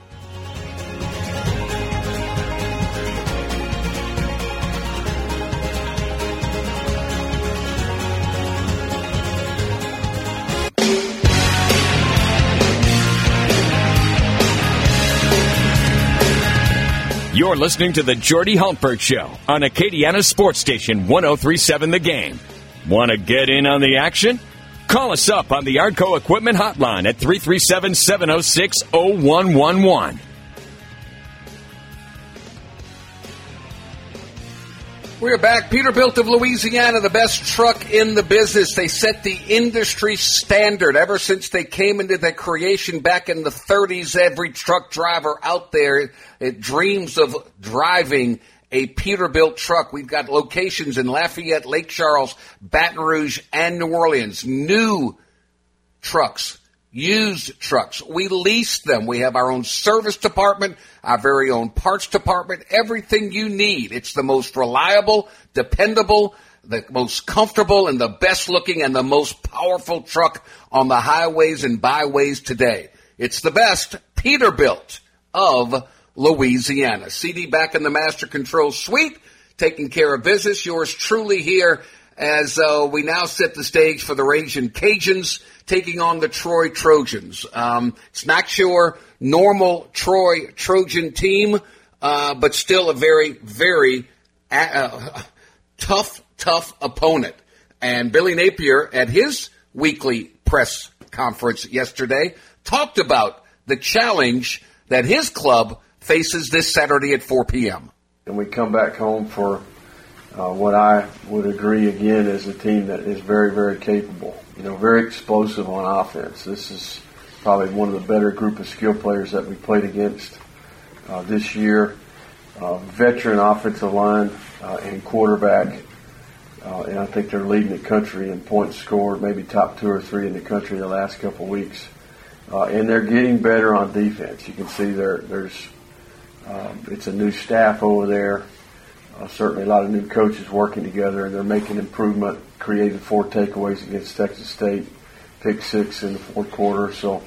Speaker 9: You're listening to the Jordy Hultberg Show on Acadiana Sports Station 103.7 The Game. Want to get in on the action? Call us up on the Arco Equipment Hotline at 337-706-0111.
Speaker 1: We're back. Peterbilt of Louisiana, the best truck in the business. They set the industry standard. Ever since they came into their creation back in the 30s, every truck driver out there dreams of driving a Peterbilt truck. We've got locations in Lafayette, Lake Charles, Baton Rouge, and New Orleans. New trucks. Used trucks. We lease them. We have our own service department, our very own parts department, everything you need. It's the most reliable, dependable, the most comfortable, and the best looking, and the most powerful truck on the highways and byways today. It's the best Peterbilt of Louisiana. CD back in the Master Control Suite, taking care of business. Yours truly here as we now set the stage for the Raging Cajuns taking on the Troy Trojans. It's not your normal Troy Trojan team, but still a very, very tough opponent. And Billy Napier, at his weekly press conference yesterday, talked about the challenge that his club faces this Saturday at 4 p.m.
Speaker 11: And we come back home for what I would agree again is a team that is very, very capable. Very explosive on offense. This is probably one of the better group of skill players that we played against this year. Veteran offensive line and quarterback. And I think they're leading the country in points scored, maybe top 2 or 3 in the country the last couple of weeks. And they're getting better on defense. You can see there's it's a new staff over there. Certainly a lot of new coaches working together, and they're making improvement, created 4 takeaways against Texas State, pick 6 in the fourth quarter. So,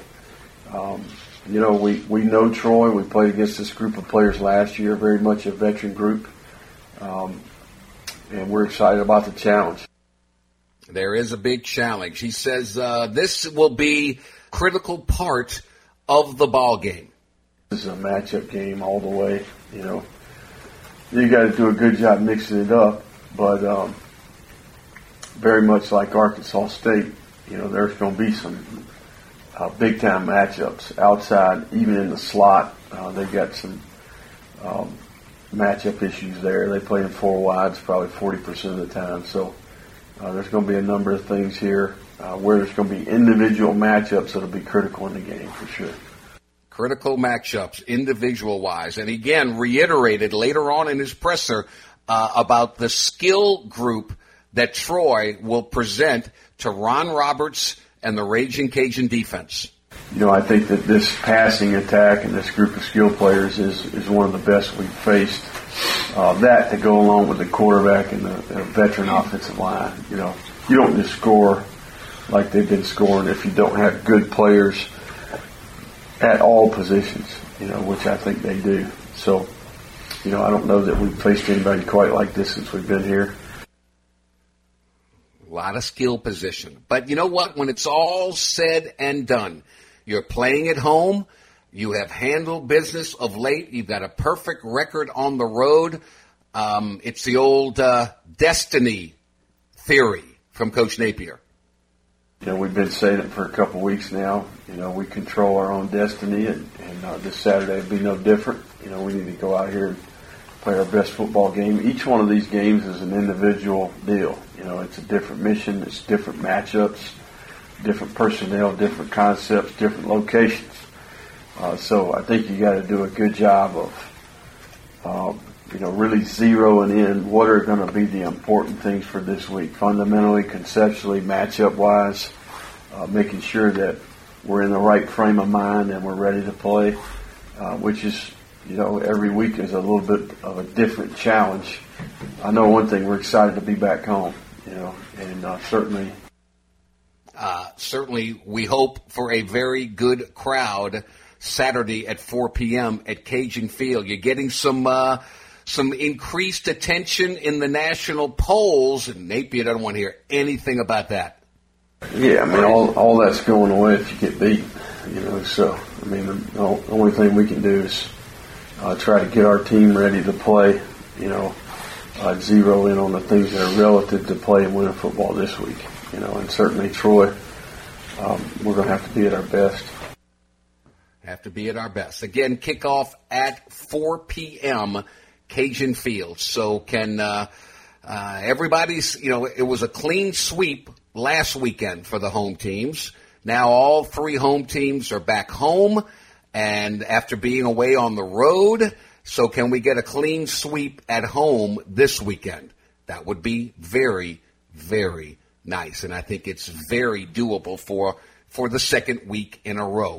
Speaker 11: we know Troy. We played against this group of players last year, very much a veteran group. and we're excited about the challenge.
Speaker 1: There is a big challenge. He says this will be a critical part of the ball game.
Speaker 11: This is a matchup game all the way. You know, you got to do a good job mixing it up, but very much like Arkansas State, you know, there's going to be some big-time matchups outside, even in the slot. They've got some matchup issues there. They play in four wides probably 40% of the time. So there's going to be a number of things here where there's going to be individual matchups that will be critical in the game for sure.
Speaker 1: Critical matchups, individual-wise. And again, reiterated later on in his presser about the skill group that Troy will present to Ron Roberts and the Raging Cajun defense.
Speaker 11: You know, I think that this passing attack and this group of skill players is one of the best we've faced. That to go along with the quarterback and the veteran offensive line. You know, you don't just score like they've been scoring if you don't have good players at all positions, you know, which I think they do. So, you know, I don't know that we've faced anybody quite like this since we've been here.
Speaker 1: A lot of skill position. But you know what? When it's all said and done, you're playing at home. You have handled business of late. You've got a perfect record on the road. It's the old destiny theory from Coach Napier.
Speaker 11: You know, we've been saying it for a couple of weeks now. You know, we control our own destiny, and this Saturday will be no different. You know, we need to go out here and play our best football game. Each one of these games is an individual deal. You know, it's a different mission, it's different matchups, different personnel, different concepts, different locations. So I think you got to do a good job of, you know, really zeroing in what are going to be the important things for this week, fundamentally, conceptually, matchup-wise, making sure that we're in the right frame of mind and we're ready to play, which is, you know, every week is a little bit of a different challenge. I know one thing, we're excited to be back home, you know, and certainly.
Speaker 1: Certainly we hope for a very good crowd Saturday at 4 p.m. at Cajun Field. You're getting some increased attention in the national polls, and Napier doesn't want to hear anything about that.
Speaker 11: Yeah, I mean, all that's going away if you get beat, you know, so, I mean, the only thing we can do is try to get our team ready to play, you know, zero in on the things that are relative to play and win football this week, you know, and certainly Troy, we're going to have to be at our best.
Speaker 1: Have to be at our best. Again, kickoff at 4 p.m. Cajun Field. So can everybody's, you know, it was a clean sweep last weekend for the home teams. Now all three home teams are back home and after being away on the road. So can we get a clean sweep at home this weekend? That would be very, very nice. And I think it's very doable for the second week in a row.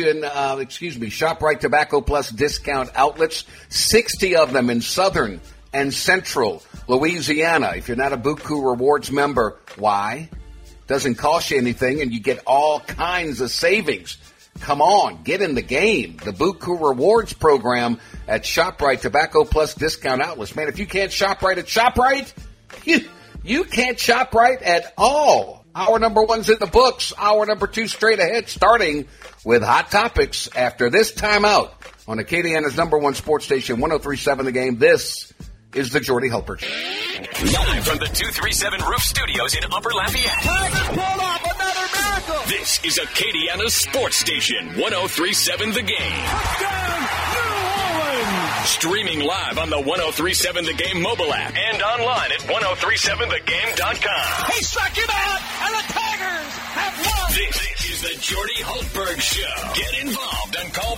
Speaker 1: ShopRite Tobacco Plus discount outlets, 60 of them in southern and central Louisiana. If you're not a Buku Rewards member, why? Doesn't cost you anything, and you get all kinds of savings. Come on, get in the game. The Buku Rewards program at ShopRite Tobacco Plus discount outlets. Man, if you can't shop right at ShopRite, you can't shop right at all. Hour number one's in the books. Hour number two straight ahead, starting with Hot Topics after this timeout on Acadiana's number one sports station, 103.7 The Game. This is the Jordy Hultberg Show.
Speaker 9: Live from the 237 Roof Studios in Upper Lafayette.
Speaker 2: Tigers pulled off another miracle.
Speaker 9: This is Acadiana's sports station, 103.7 The Game.
Speaker 2: Touchdown, New Orleans.
Speaker 9: Streaming live on the 103.7 The Game mobile app and online at 1037thegame.com.
Speaker 2: He struck him out, and the Tigers have won.
Speaker 9: This is the Jordy Hultberg Show. Get involved and call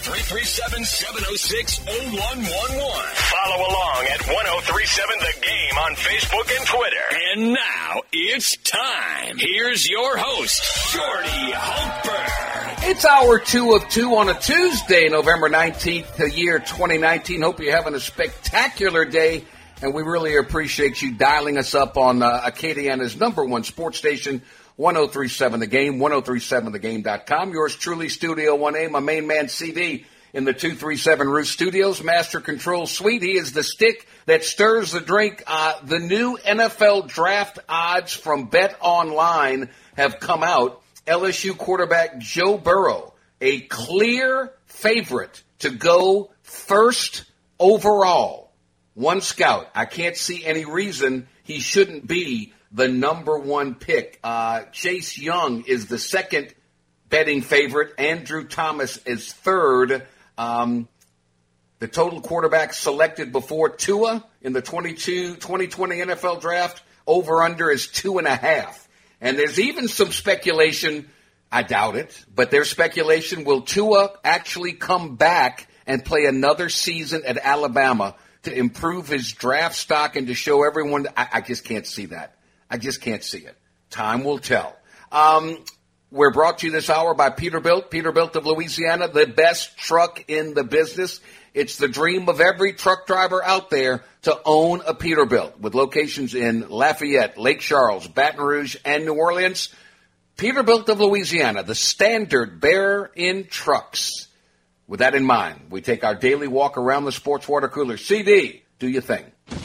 Speaker 9: 337-706-0111. Follow along at 1037 The Game on Facebook and Twitter. And now it's time. Here's your host, Jordy Hultberg.
Speaker 1: It's hour 2 of 2 on a Tuesday, November 19th, the year 2019. Hope you're having a spectacular day, and we really appreciate you dialing us up on Acadiana's number one sports station, 103.7 The Game, 1037thegame.com. Yours truly, Studio 1A, my main man, CD, in the 237 Roost Studios, Master Control Suite. He is the stick that stirs the drink. The new NFL draft odds from Bet Online have come out. LSU quarterback Joe Burrow, a clear favorite to go first overall. One scout. I can't see any reason he shouldn't be the number one pick. Chase Young is the second betting favorite. Andrew Thomas is third. The total quarterback selected before Tua in the 2020 NFL draft, over-under is 2.5. And there's even some speculation, I doubt it, but there's speculation, will Tua actually come back and play another season at Alabama to improve his draft stock and to show everyone? I just can't see that. I just can't see it. Time will tell. We're brought to you this hour by Peterbilt. Peterbilt of Louisiana, the best truck in the business. It's the dream of every truck driver out there to own a Peterbilt, with locations in Lafayette, Lake Charles, Baton Rouge, and New Orleans. Peterbilt of Louisiana, the standard bearer in trucks. With that in mind, we take our daily walk around the sports water cooler. CD, do your thing.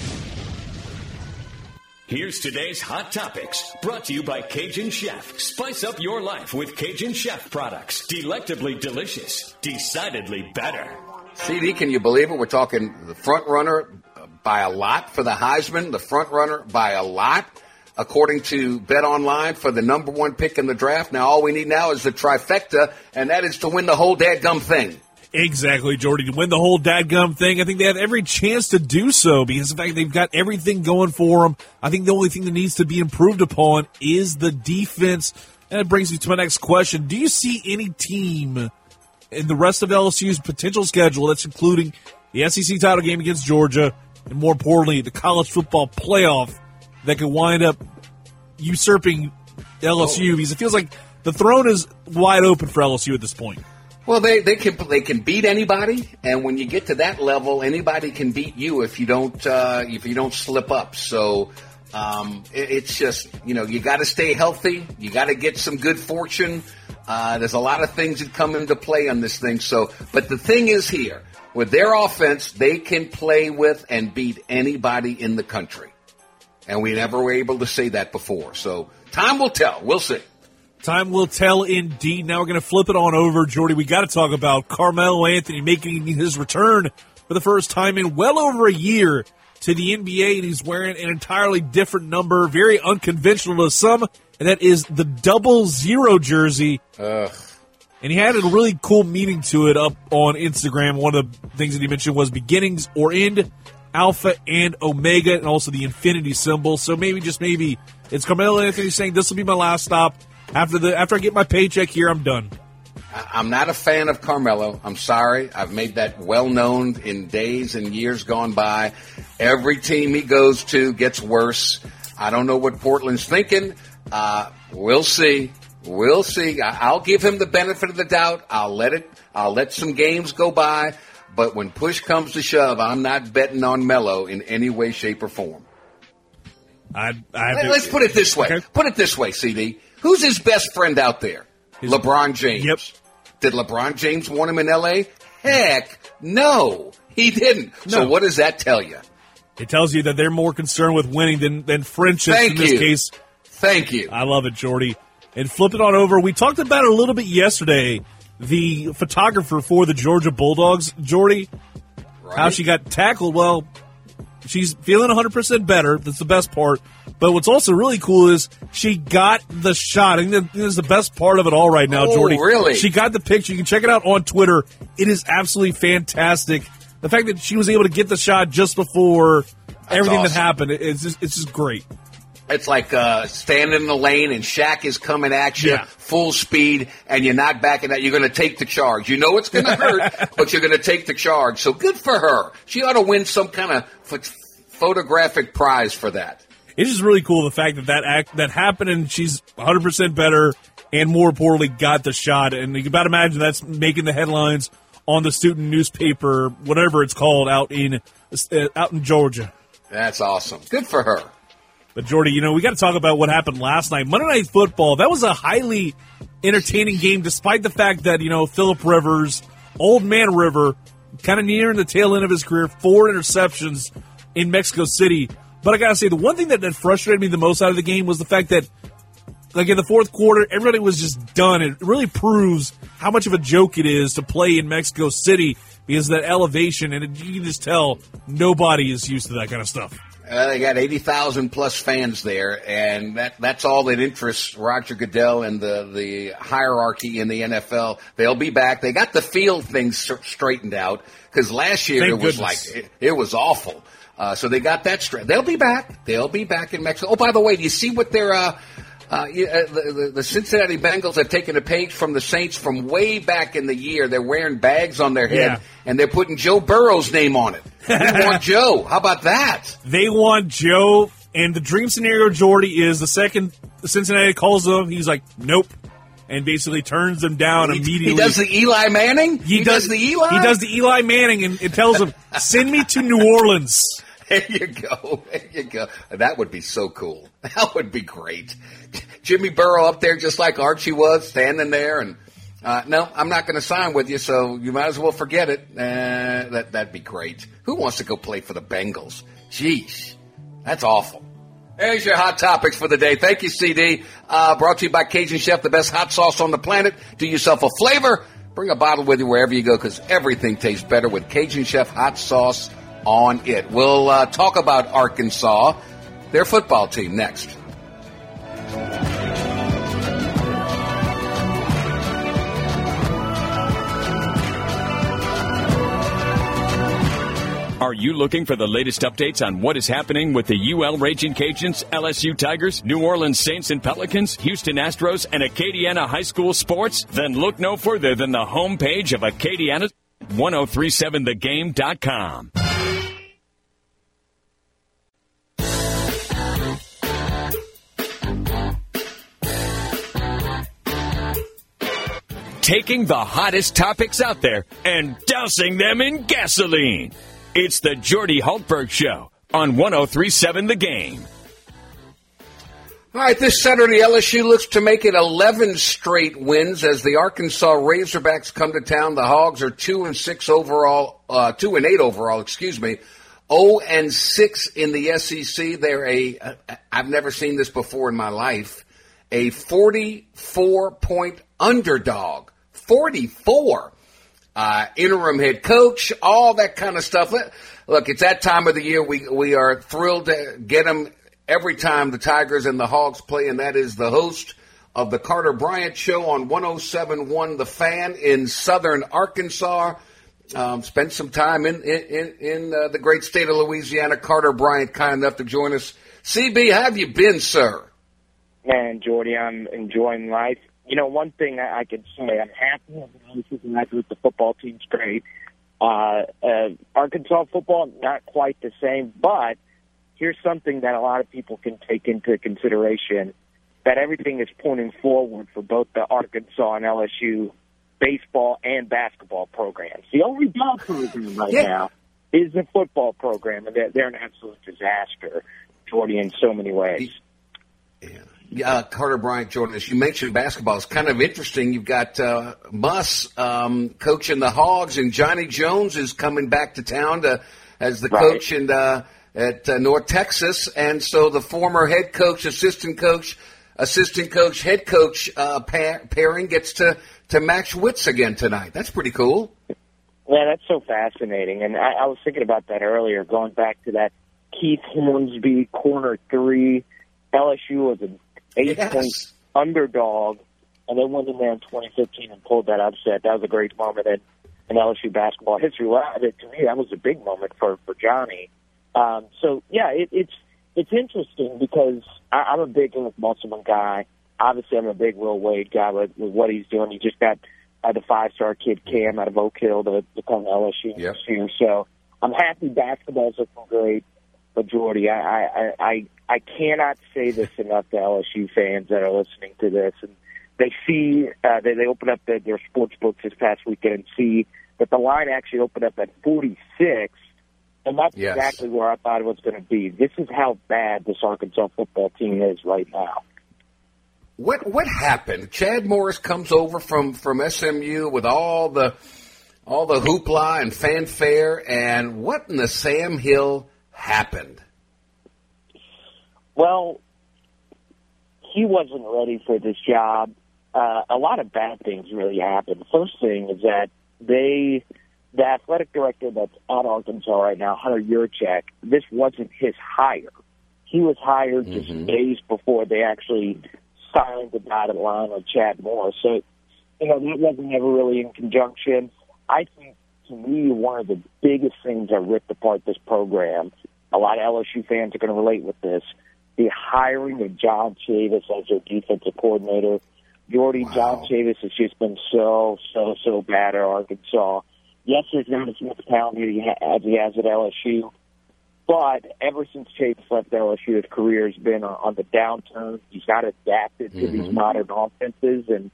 Speaker 9: Here's today's Hot Topics, brought to you by Cajun Chef. Spice up your life with Cajun Chef products. Delectably delicious, decidedly better.
Speaker 1: CD, can you believe it? We're talking the front runner by a lot for the Heisman, the front runner by a lot, according to Bet Online, for the number one pick in the draft. Now, all we need now is the trifecta, and that is to win the whole dadgum thing.
Speaker 4: Exactly, Jordy. To win the whole dadgum thing, I think they have every chance to do so because, in fact, they've got everything going for them. I think the only thing that needs to be improved upon is the defense. And it brings me to my next question. Do you see any team in the rest of LSU's potential schedule, that's including the SEC title game against Georgia, and more importantly, the college football playoff, that could wind up usurping LSU? Because it feels like the throne is wide open for LSU at this point.
Speaker 1: Well, they can beat anybody, and when you get to that level, anybody can beat you if you don't slip up. So it's just, you got to stay healthy, you got to get some good fortune. There's a lot of things that come into play on this thing. So, but the thing is here, with their offense, they can play with and beat anybody in the country, and we never were able to say that before. So time will tell. We'll see.
Speaker 4: Time will tell indeed. Now we're going to flip it on over, Jordy. We got to talk about Carmelo Anthony making his return for the first time in well over a year to the NBA, and he's wearing an entirely different number, very unconventional to some, and that is the 00 jersey. And he had a really cool meaning to it up on Instagram. One of the things that he mentioned was beginnings or end, alpha and omega, and also the infinity symbol. So maybe, just maybe, it's Carmelo Anthony saying, this will be my last stop. After I get my paycheck here, I'm done.
Speaker 1: I'm not a fan of Carmelo. I'm sorry. I've made that well known in days and years gone by. Every team he goes to gets worse. I don't know what Portland's thinking. We'll see. We'll see. I'll give him the benefit of the doubt. I'll let some games go by. But when push comes to shove, I'm not betting on Melo in any way, shape, or form. Let's put it this way. Okay. Put it this way, CD. Who's his best friend out there? LeBron James.
Speaker 4: Yep.
Speaker 1: Did LeBron James want him in L.A.? Heck, no, he didn't. No. So what does that tell you?
Speaker 4: It tells you that they're more concerned with winning than friendships in this case.
Speaker 1: Thank you.
Speaker 4: I love it, Jordy. And flip it on over. We talked about it a little bit yesterday. The photographer for the Georgia Bulldogs, Jordy, right. How she got tackled. Well, she's feeling 100% better. That's the best part. But what's also really cool is she got the shot. I think that is the best part of it all right now, Jordy.
Speaker 1: Really?
Speaker 4: She got the picture. You can check it out on Twitter. It is absolutely fantastic. The fact that she was able to get the shot just before everything that happened, it's just great.
Speaker 1: It's like standing in the lane and Shaq is coming at you full speed, and you're not backing out. You're going to take the charge. You know it's going to hurt, but you're going to take the charge. So good for her. She ought to win some kind of photographic prize for that.
Speaker 4: It's just really cool, the fact that happened, and she's 100% better, and more importantly, got the shot. And you can about imagine that's making the headlines on the student newspaper, whatever it's called, out in Georgia.
Speaker 1: That's awesome. Good for her.
Speaker 4: But, Jordy, we got to talk about what happened last night. Monday Night Football, that was a highly entertaining game, despite the fact that, Phillip Rivers Old Man River, kind of nearing the tail end of his career, 4 interceptions in Mexico City. But I got to say, the one thing that frustrated me the most out of the game was the fact that, like in the fourth quarter, everybody was just done. It really proves how much of a joke it is to play in Mexico City because of that elevation, and you can just tell nobody is used to that kind of stuff.
Speaker 1: They got 80,000 plus fans there, and that's all that interests Roger Goodell and the hierarchy in the NFL. They'll be back. They got the field things straightened out because last year it was awful. So they got that straight. They'll be back. They'll be back in Mexico. Oh, by the way, do you see what they're the Cincinnati Bengals have taken a page from the Saints from way back in the year. They're wearing bags on their head, and they're putting Joe Burrow's name on it. They want Joe. How about that?
Speaker 4: They want Joe, and the dream scenario, Jordy, is the second Cincinnati calls him, he's like, nope, and basically turns them down immediately.
Speaker 1: He does the Eli Manning? He does the Eli?
Speaker 4: He does the Eli Manning, and it tells him, send me to New Orleans.
Speaker 1: There you go. There you go. That would be so cool. That would be great. Jimmy Burrow up there just like Archie was, standing there. And no, I'm not going to sign with you, so you might as well forget it. That'd be great. Who wants to go play for the Bengals? Jeez, that's awful. There's your hot topics for the day. Thank you, CD. Brought to you by Cajun Chef, the best hot sauce on the planet. Do yourself a flavor. Bring a bottle with you wherever you go because everything tastes better with Cajun Chef hot sauce on it. We'll talk about Arkansas, their football team, next.
Speaker 9: Are you looking for the latest updates on what is happening with the UL Raging Cajuns, LSU Tigers, New Orleans Saints and Pelicans, Houston Astros, and Acadiana High School sports? Then look no further than the homepage of Acadiana, 1037thegame.com. Taking the hottest topics out there and dousing them in gasoline. It's the Jordy Hultberg Show on 1037 The Game.
Speaker 1: All right, this Saturday, LSU looks to make it 11 straight wins as the Arkansas Razorbacks come to town. The Hogs are 2-6 overall, 2-8 overall, 0-6 in the SEC. They're I've never seen this before in my life, a 44-point underdog. 44. Interim head coach, all that kind of stuff. Look, it's that time of the year. We are thrilled to get them every time the Tigers and the Hogs play, and that is the host of the Carter Bryant Show on 107.1 The Fan in southern Arkansas. Spent some time in the great state of Louisiana. Carter Bryant, kind enough to join us. CB, how have you been, sir?
Speaker 12: Man, Jordy, I'm enjoying life. You know, one thing I could say, I'm happy. I'm happy with the football team straight. Arkansas football, not quite the same, but here's something that a lot of people can take into consideration, that everything is pointing forward for both the Arkansas and LSU baseball and basketball programs. The only ball program now is the football program, and they're an absolute disaster, Jordy, in so many ways.
Speaker 1: Carter Bryant joining us. You mentioned basketball. It's kind of interesting. You've got Muss coaching the Hogs, and Johnny Jones is coming back to town as the coach at North Texas. And so the former head coach, assistant coach, head coach pairing gets to match wits again tonight. That's pretty cool.
Speaker 12: Yeah, that's so fascinating. And I was thinking about that earlier, going back to that Keith Hornsby corner three. LSU was an 8-point underdog, and they went in there in 2015 and pulled that upset. That was a great moment in LSU basketball history. Well, to me, that was a big moment for Johnny. It's interesting because I'm a big Eric Musselman guy. Obviously, I'm a big Will Wade guy with what he's doing. He just got the 5-star kid Cam out of Oak Hill to come to LSU this year. So I'm happy basketball's looking great. But, Jordy, I cannot say this enough to LSU fans that are listening to this. And they see, they open up their sports books this past weekend and see that the line actually opened up at 46. And that's exactly where I thought it was going to be. This is how bad this Arkansas football team is right now.
Speaker 1: What happened? Chad Morris comes over from SMU with all the all the hoopla and fanfare, and what in the Sam Hill happened?
Speaker 12: Well, he wasn't ready for this job. A lot of bad things really happened. The first thing is that the athletic director that's at Arkansas right now, Hunter Yurachek, this wasn't his hire. He was hired just days before they actually signed the dotted line with Chad Morris. So, that wasn't ever really in conjunction. I think, to me, one of the biggest things that ripped apart this program, a lot of LSU fans are going to relate with this, the hiring of John Chavis as their defensive coordinator. Jordy, John Chavis has just been so bad at Arkansas. Yes, there's not as much talent as he has at LSU, but ever since Chavis left LSU, his career has been on the downturn. He's not adapted to these modern offenses, and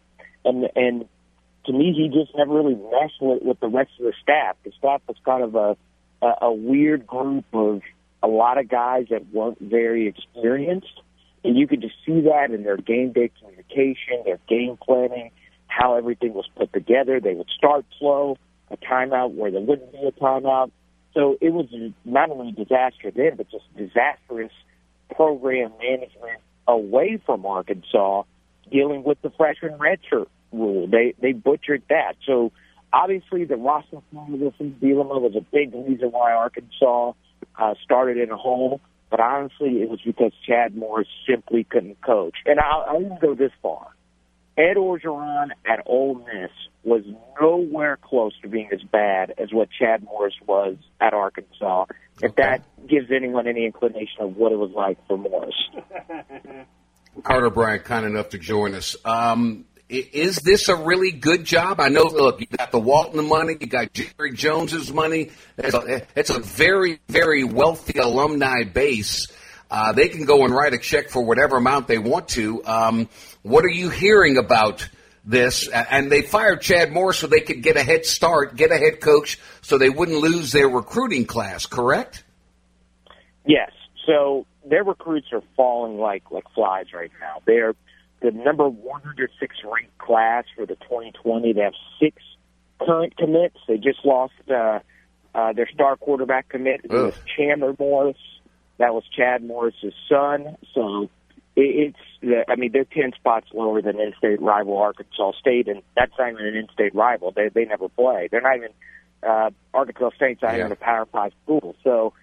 Speaker 12: to me, he just never really meshed with the rest of the staff. The staff was kind of a weird group of a lot of guys that weren't very experienced, and you could just see that in their game day communication, their game planning, how everything was put together. They would start slow, a timeout where there wouldn't be a timeout. So it was not only a disaster then, but just disastrous program management away from Arkansas, dealing with the freshman redshirt rule. They butchered that. So obviously the roster formula from Bielema was a big reason why Arkansas started in a hole. But honestly, it was because Chad Morris simply couldn't coach. And I'll even go this far. Ed Orgeron at Ole Miss was nowhere close to being as bad as what Chad Morris was at Arkansas. If that gives anyone any inclination of what it was like for Morris.
Speaker 1: Carter Bryant, kind enough to join us. Is this a really good job? I know, look, you got the Walton money, you got Jerry Jones's money. It's a very, very wealthy alumni base. They can go and write a check for whatever amount they want to. What are you hearing about this? And they fired Chad Morris so they could get a head start, get a head coach, so they wouldn't lose their recruiting class, correct?
Speaker 12: Yes. So their recruits are falling like flies right now. They're the number 106 ranked class for the 2020. They have 6 current commits. They just lost their star quarterback commit. It was Chandler Morris. That was Chad Morris's son. So they're 10 spots lower than in-state rival Arkansas State, and that's not even an in-state rival. They never play. They're not even Arkansas State's not even a Power 5 school. So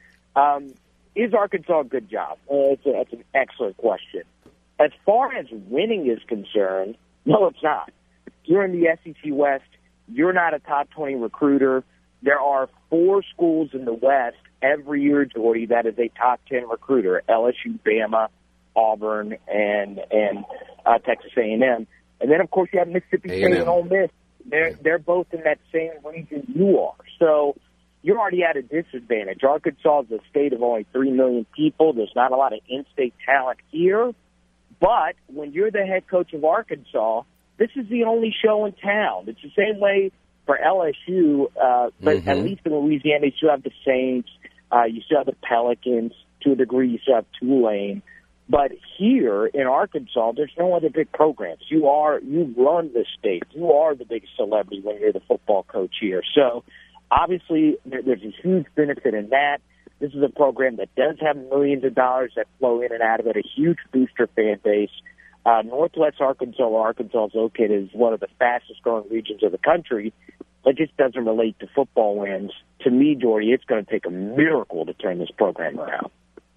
Speaker 12: is Arkansas a good job? That's an excellent question. As far as winning is concerned, no, it's not. You're in the SEC West. You're not a top 20 recruiter. There are 4 schools in the West every year, Jordy, that is a top 10 recruiter: LSU, Bama, Auburn, and Texas A&M. And then, of course, you have Mississippi State and Ole Miss. They're both in that same region you are. So you're already at a disadvantage. Arkansas is a state of only 3 million people. There's not a lot of in-state talent here. But when you're the head coach of Arkansas, this is the only show in town. It's the same way for LSU, but at least in Louisiana, you still have the Saints, you still have the Pelicans, to a degree, you still have Tulane. But here in Arkansas, there's no other big programs. You run the state. You are the biggest celebrity when you're the football coach here. So obviously, there's a huge benefit in that. This is a program that does have millions of dollars that flow in and out of it, a huge booster fan base. Northwest Arkansas, where Arkansas is located, is one of the fastest growing regions of the country, but just doesn't relate to football wins. To me, Jordy, it's going to take a miracle to turn this program around.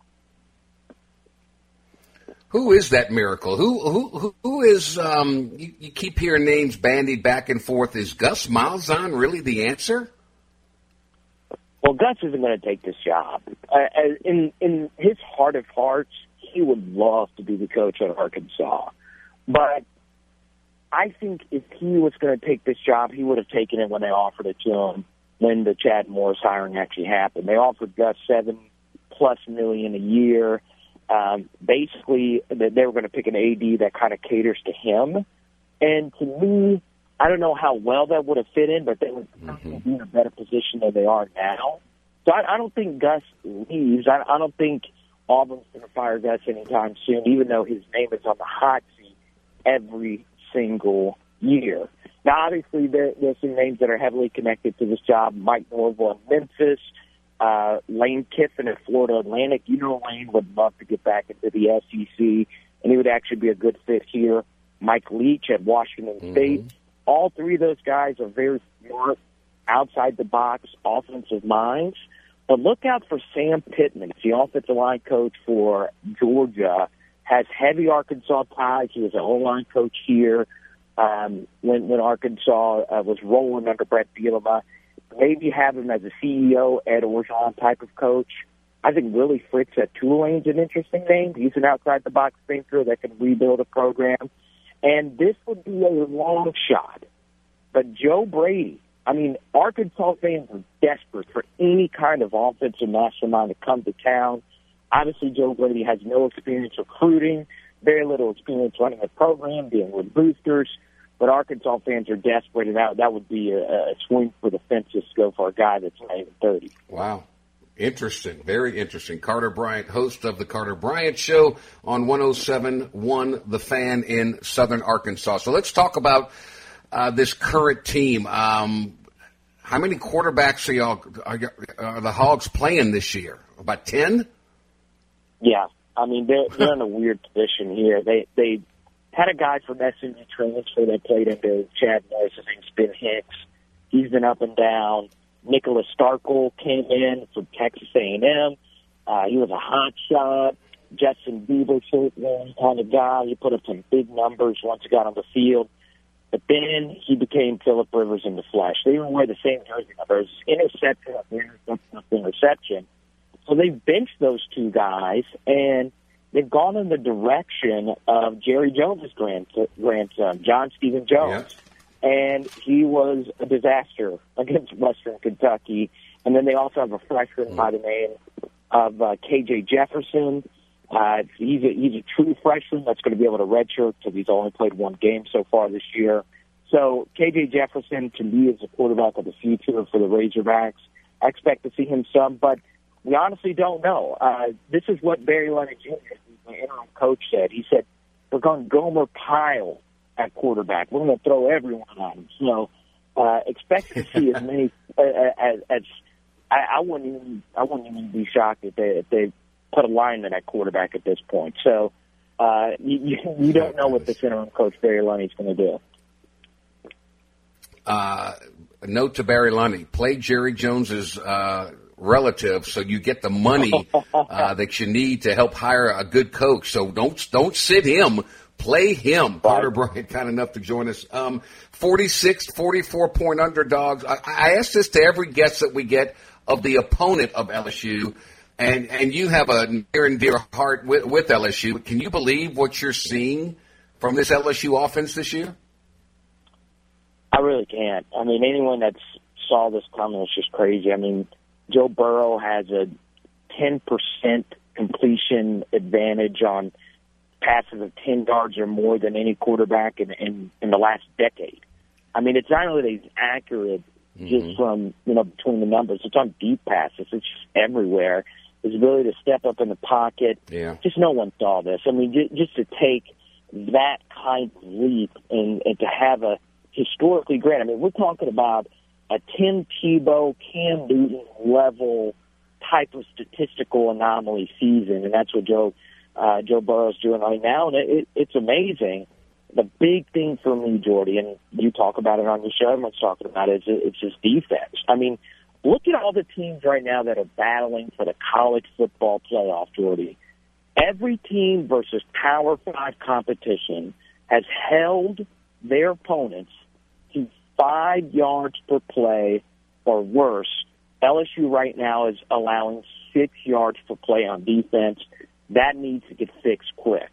Speaker 1: Who is that miracle? Who is, you keep hearing names bandied back and forth. Is Gus Malzahn really the answer?
Speaker 12: Well, Gus isn't going to take this job. In his heart of hearts, he would love to be the coach at Arkansas. But I think if he was going to take this job, he would have taken it when they offered it to him, when the Chad Morris hiring actually happened. They offered Gus $7+ million a year. Basically, they were going to pick an AD that kind of caters to him. And to me, I don't know how well that would have fit in, but they would be in a better position than they are now. So I don't think Gus leaves. I don't think Auburn's going to fire Gus anytime soon, even though his name is on the hot seat every single year. Now, obviously, there's some names that are heavily connected to this job. Mike Norvell in Memphis, Lane Kiffin at Florida Atlantic. You know, Lane would love to get back into the SEC, and he would actually be a good fit here. Mike Leach at Washington State. All three of those guys are very smart, outside-the-box offensive minds. But look out for Sam Pittman, the offensive line coach for Georgia, has heavy Arkansas ties. He was an O-line coach here when Arkansas was rolling under Brett Bielema. Maybe have him as a CEO, Ed Orgeron type of coach. I think Willie Fritz at Tulane's an interesting name. He's an outside-the-box thinker that can rebuild a program. And this would be a long shot. But Joe Brady, I mean, Arkansas fans are desperate for any kind of offensive mastermind to come to town. Obviously, Joe Brady has no experience recruiting, very little experience running a program, dealing with boosters. But Arkansas fans are desperate, and that would be a swing for the fences to go for a guy that's not even 30.
Speaker 1: Wow. Interesting. Very interesting. Carter Bryant, host of the Carter Bryant Show on 107.1 The Fan in Southern Arkansas. So let's talk about this current team. How many quarterbacks are the Hogs playing this year? About 10?
Speaker 12: Yeah. I mean, they're in a weird position here. They had a guy from SMU transfer that played into Chad Morris. His name's Ben Hicks. He's been up and down. Nicholas Starkel came in from Texas A&M. He was a hot shot, Justin Bieber kind of guy. He put up some big numbers once he got on the field. But then he became Phillip Rivers in the flesh. They even wear the same jersey numbers. Interception after interception. So they've benched those two guys, and they've gone in the direction of Jerry Jones' grandson, John Stephen Jones. Yeah. And he was a disaster against Western Kentucky. And then they also have a freshman by the name of K.J. Jefferson. He's a true freshman that's going to be able to redshirt because he's only played one game so far this year. So K.J. Jefferson can be as a quarterback of the future for the Razorbacks. I expect to see him some, but we honestly don't know. This is what Barry Leonard Jr., the interim coach, said. He said, we're going Gomer Pyle at quarterback. We're going to throw everyone on him. So expect to see as many as I wouldn't even be shocked if they put a lineman at quarterback at this point. So you don't know what this interim coach Barry Lunny's going to do.
Speaker 1: A note to Barry Lunny: play Jerry Jones's relative, so you get the money that you need to help hire a good coach. So don't sit him. Play him. Carter Bryant, kind enough to join us. 44-point underdogs. I ask this to every guest that we get of the opponent of LSU, and you have a near and dear heart with LSU. Can you believe what you're seeing from this LSU offense this year?
Speaker 12: I really can't. I mean, anyone that saw this coming is just crazy. I mean, Joe Burrow has a 10% completion advantage on passes of 10 yards or more than any quarterback in the last decade. I mean, it's not only that he's accurate just from, between the numbers. It's on deep passes. It's just everywhere. His ability to step up in the pocket. Yeah. Just no one saw this. I mean, just to take that kind of leap and to have a historically great, I mean, we're talking about a Tim Tebow, Cam Newton level type of statistical anomaly season, and that's what Joe Burrow's doing right now, and it's amazing. The big thing for me, Jordy, and you talk about it on your show, everyone's talking about it, it's his defense. I mean, look at all the teams right now that are battling for the college football playoff, Jordy. Every team versus Power 5 competition has held their opponents to 5 yards per play or worse. LSU right now is allowing 6 yards per play on defense. That needs to get fixed quick.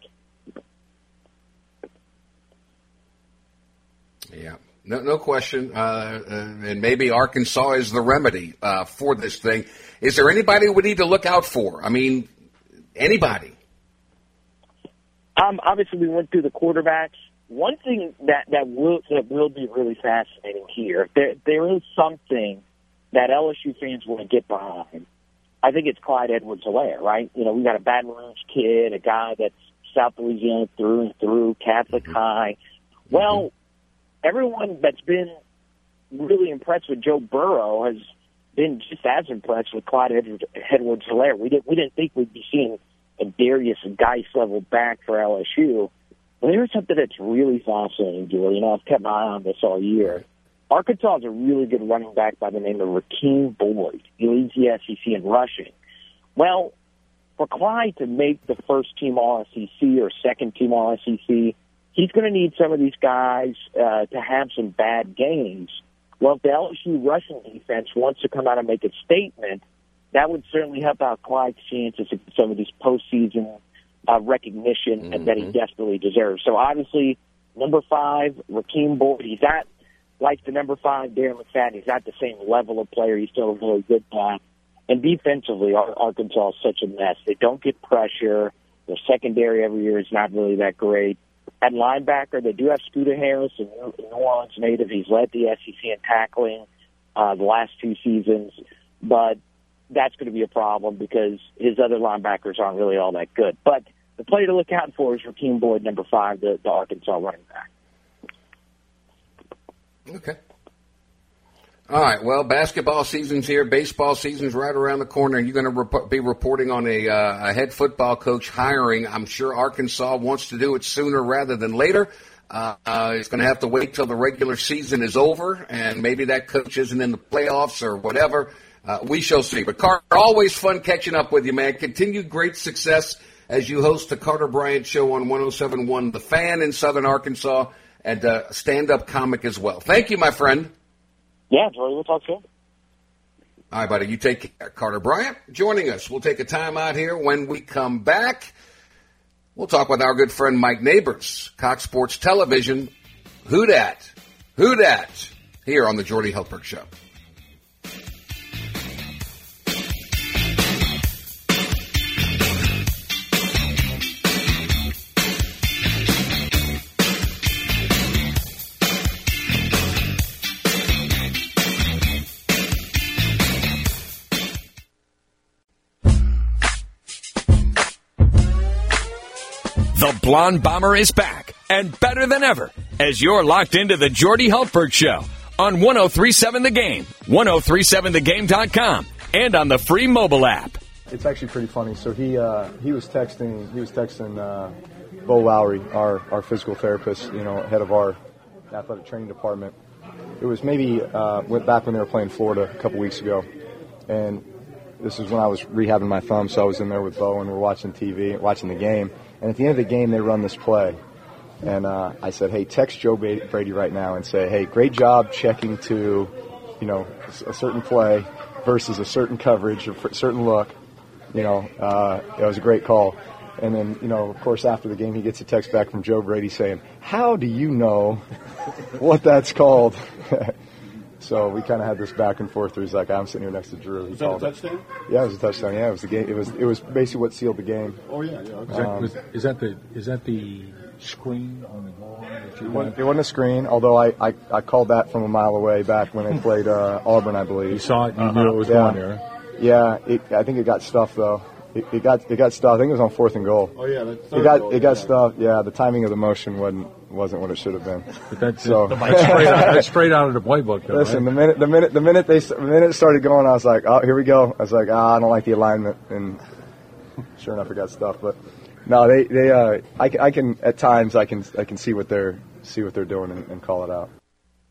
Speaker 1: Yeah, no question. And maybe Arkansas is the remedy for this thing. Is there anybody we need to look out for? I mean, anybody?
Speaker 12: Obviously, we went through the quarterbacks. One thing that will be really fascinating here, there is something that LSU fans want to get behind. I think it's Clyde Edwards-Helaire, right? We got a Baton Rouge kid, a guy that's South Louisiana through and through, Catholic high. Well, everyone that's been really impressed with Joe Burrow has been just as impressed with Clyde Edwards-Helaire. We didn't think we'd be seeing a Darius Geis level back for LSU. But here's something that's really fascinating, Julie. I've kept my eye on this all year. Arkansas has a really good running back by the name of Rakeem Boyd. He leads the SEC in rushing. Well, for Clyde to make the first-team All-SEC or second-team All-SEC, he's going to need some of these guys to have some bad games. Well, if the LSU rushing defense wants to come out and make a statement, that would certainly help out Clyde's chances of some of these postseason recognition that he desperately deserves. So obviously, number 5, Rakeem Boyd, he's at, like the number 5, Darren McFadden, he's at the same level of player. He's still a really good back. And defensively, Arkansas is such a mess. They don't get pressure. Their secondary every year is not really that great. At linebacker, they do have Scooter Harris, a New Orleans native. He's led the SEC in tackling the last 2 seasons. But that's going to be a problem because his other linebackers aren't really all that good. But the player to look out for is Rakeem Boyd, number 5, the Arkansas running back.
Speaker 1: Okay. All right. Well, basketball season's here. Baseball season's right around the corner. And you're going to be reporting on a head football coach hiring. I'm sure Arkansas wants to do it sooner rather than later. It's going to have to wait till the regular season is over, and maybe that coach isn't in the playoffs or whatever. We shall see. But, Carter, always fun catching up with you, man. Continued great success as you host the Carter Bryant Show on 107.1 The Fan in Southern Arkansas, and stand-up comic as well. Thank you, my friend.
Speaker 12: Yeah, Jordy, we'll talk soon.
Speaker 1: All right, buddy, you take care. Carter Bryant joining us. We'll take a time out here. When we come back, we'll talk with our good friend Mike Neighbors, Cox Sports Television. Who dat? Who dat? Here on the Jordy Hultberg Show.
Speaker 9: The Blonde Bomber is back, and better than ever, as you're locked into the Jordy Hultberg Show on 103.7 The Game, 103.7thegame.com, and on the free mobile app.
Speaker 13: It's actually pretty funny. So he was texting Bo Lowry, our physical therapist, head of our athletic training department. It was maybe went back when they were playing Florida a couple weeks ago, and this is when I was rehabbing my thumb, so I was in there with Bo, and we're watching TV, watching the game. And at the end of the game, they run this play. And I said, hey, text Joe Brady right now and say, hey, great job checking to, a certain play versus a certain coverage or a certain look. It was a great call. And then, of course, after the game, he gets a text back from Joe Brady saying, how do you know what that's called? So we kind of had this back and forth where he's like, I'm sitting here next to Drew.
Speaker 14: Was that a touchdown?
Speaker 13: Yeah, it was a touchdown. Yeah, it was the game. It was basically what sealed the game.
Speaker 14: Oh yeah. Okay. Is that the screen on the goal line?
Speaker 13: It wasn't a screen, although I called that from a mile away back when they played Auburn, I believe.
Speaker 14: You saw it. You knew it was going there.
Speaker 13: Yeah. I think it got stuffed though. It got stuffed. I think it was on 4th and goal.
Speaker 14: Oh yeah.
Speaker 13: It got stuffed. Yeah, the timing of the motion wasn't what it should have been.
Speaker 14: But that's straight out of the playbook. Though,
Speaker 13: listen,
Speaker 14: right?
Speaker 13: the minute it started going, I was like, oh, here we go. I was like, I don't like the alignment, and sure enough, it got stuffed. But no, I can at times I can see what they're doing and call it out.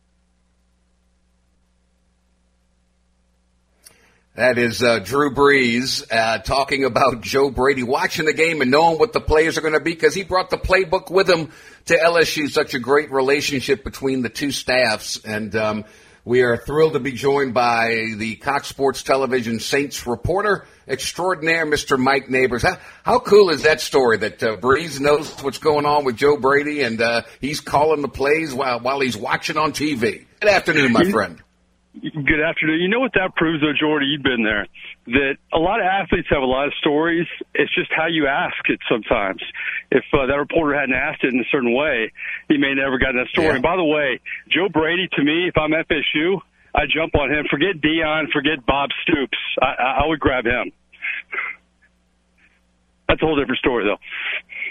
Speaker 1: That is Drew Brees talking about Joe Brady, watching the game and knowing what the players are going to be because he brought the playbook with him to LSU. Such a great relationship between the two staffs. And we are thrilled to be joined by the Cox Sports Television Saints reporter extraordinaire, Mr. Mike Neighbors. How cool is that story that Brees knows what's going on with Joe Brady and he's calling the plays while he's watching on TV? Good afternoon, my friend.
Speaker 15: Good afternoon. You know what that proves, though, Jordy? You've been there. That a lot of athletes have a lot of stories. It's just how you ask it sometimes. If that reporter hadn't asked it in a certain way, he may never gotten that story. Yeah. And by the way, Joe Brady, to me, if I'm FSU, I'd jump on him. Forget Deion, forget Bob Stoops. I would grab him. That's a whole different story, though.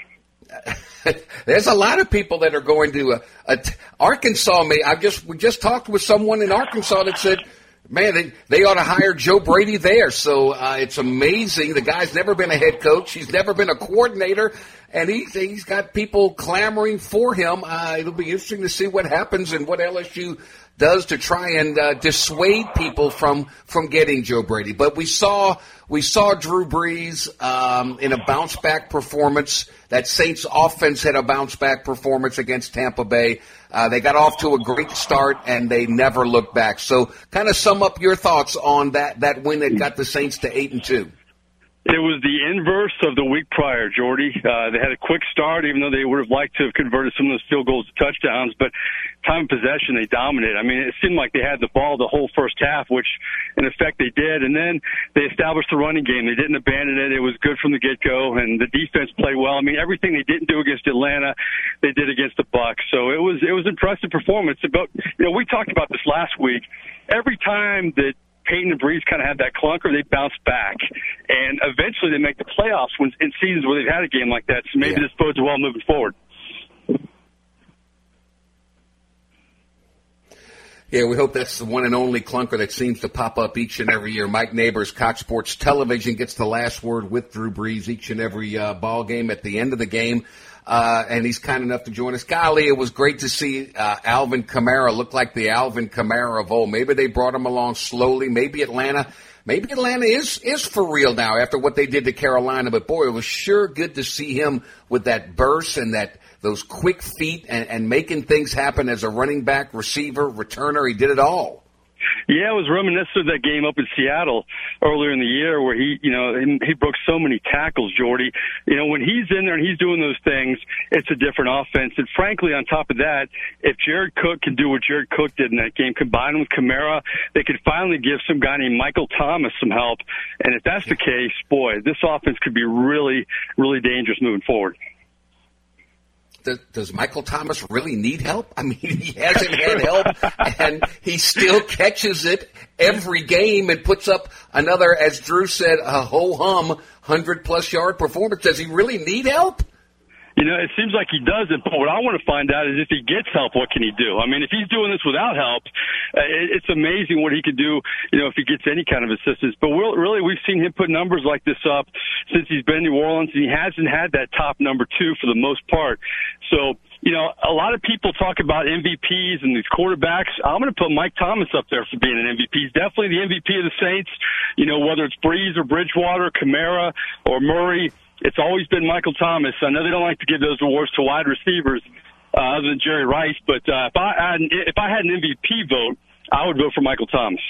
Speaker 1: there's a lot of people that are going to Arkansas. We just talked with someone in Arkansas that said, man, they ought to hire Joe Brady there. So it's amazing. The guy's never been a head coach. He's never been a coordinator. And he's got people clamoring for him. It'll be interesting to see what happens and what LSU does to try and dissuade people from getting Joe Brady. But we saw Drew Brees in a bounce-back performance. That Saints offense had a bounce-back performance against Tampa Bay. They got off to a great start, and they never looked back. So kind of sum up your thoughts on that win that got the Saints to 8-2.
Speaker 15: It was the inverse of the week prior, Jordy. They had a quick start, even though they would have liked to have converted some of those field goals to touchdowns. But time of possession, they dominated. I mean, it seemed like they had the ball the whole first half, which, in effect, they did. And then they established the running game. They didn't abandon it. It was good from the get-go, and the defense played well. I mean, everything they didn't do against Atlanta, they did against the Bucs. So it was impressive performance. But, we talked about this last week. Every time that Peyton and Brees kind of had that clunker, they bounce back. And eventually they make the playoffs in seasons where they've had a game like that. So maybe this bodes well moving forward.
Speaker 1: Yeah, we hope that's the one and only clunker that seems to pop up each and every year. Mike Neighbors, Cox Sports Television, gets the last word with Drew Brees each and every ball game at the end of the game. And he's kind enough to join us. Golly, it was great to see Alvin Kamara look like the Alvin Kamara of old. Maybe they brought him along slowly. Maybe Atlanta is for real now after what they did to Carolina. But, boy, it was sure good to see him with that burst and those quick feet and making things happen as a running back, receiver, returner. He did it all.
Speaker 15: Yeah, it was reminiscent of that game up in Seattle earlier in the year where he broke so many tackles, Jordy. When he's in there and he's doing those things, it's a different offense. And frankly, on top of that, if Jared Cook can do what Jared Cook did in that game, combined with Kamara, they could finally give some guy named Michael Thomas some help. And if that's the case, boy, this offense could be really, really dangerous moving forward.
Speaker 1: Does Michael Thomas really need help? I mean, he hasn't had help, and he still catches it every game and puts up another, as Drew said, a ho-hum 100-plus yard performance. Does he really need help?
Speaker 15: It seems like he doesn't, but what I want to find out is if he gets help, what can he do? I mean, if he's doing this without help, it's amazing what he can do, if he gets any kind of assistance. But really, we've seen him put numbers like this up since he's been in New Orleans, and he hasn't had that top number 2 for the most part. So, a lot of people talk about MVPs and these quarterbacks. I'm going to put Mike Thomas up there for being an MVP. He's definitely the MVP of the Saints, whether it's Brees or Bridgewater, Kamara or Murray. It's always been Michael Thomas. I know they don't like to give those awards to wide receivers other than Jerry Rice, but if I had an MVP vote, I would vote for Michael Thomas.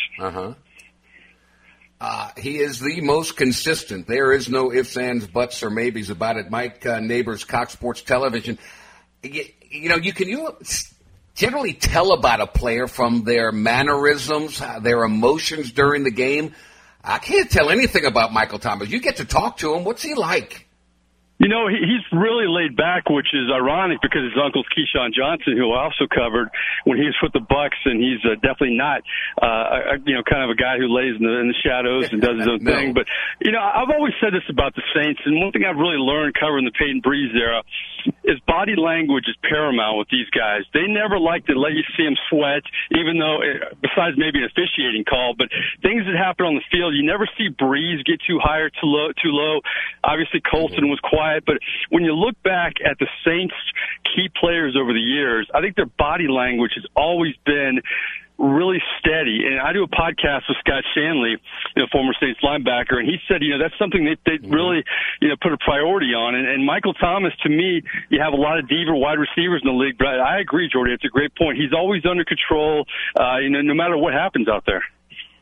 Speaker 1: He is the most consistent. There is no ifs, ands, buts, or maybes about it. Mike Neighbors, Cox Sports Television. You can generally tell about a player from their mannerisms, their emotions during the game. I can't tell anything about Michael Thomas. You get to talk to him. What's he like?
Speaker 15: He's really laid back, which is ironic because his uncle's Keyshawn Johnson, who I also covered when he was with the Bucs, and he's definitely not, kind of a guy who lays in the shadows and does his own thing. But, I've always said this about the Saints, and one thing I've really learned covering the Peyton Brees era is body language is paramount with these guys. They never like to let you see them sweat, even though, besides maybe an officiating call, but things that happen on the field, you never see Brees get too high or too low. Obviously, Colston was quiet, but when you look back at the Saints' key players over the years, I think their body language has always been really steady. And I do a podcast with Scott Shanley, former Saints linebacker, and he said, that's something that they really, put a priority on. And Michael Thomas, to me, you have a lot of diva wide receivers in the league, but I agree, Jordy, it's a great point. He's always under control, no matter what happens out there.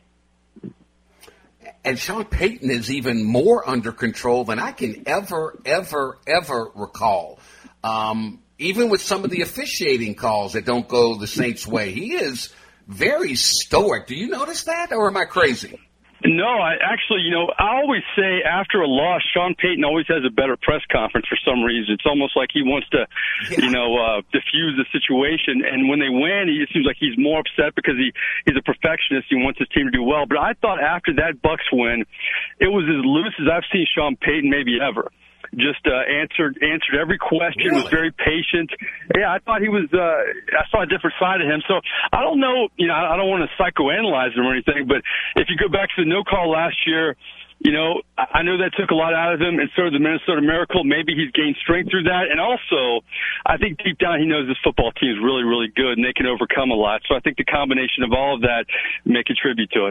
Speaker 1: And Sean Payton is even more under control than I can ever recall. Even with some of the officiating calls that don't go the Saints' way, he is very stoic. Do you notice that, or am I crazy?
Speaker 15: No, I always say after a loss, Sean Payton always has a better press conference for some reason. It's almost like he wants to, diffuse the situation. And when they win, it seems like he's more upset because he's a perfectionist. He wants his team to do well. But I thought after that Bucs win, it was as loose as I've seen Sean Payton maybe ever. just answered every question, was very patient. Yeah, I thought he was, I saw a different side of him. So I don't know, I don't want to psychoanalyze him or anything, but if you go back to the no call last year, I know that took a lot out of him, and so did the Minnesota Miracle. Maybe he's gained strength through that. And also, I think deep down he knows this football team is really, really good, and they can overcome a lot. So I think the combination of all of that may contribute to it.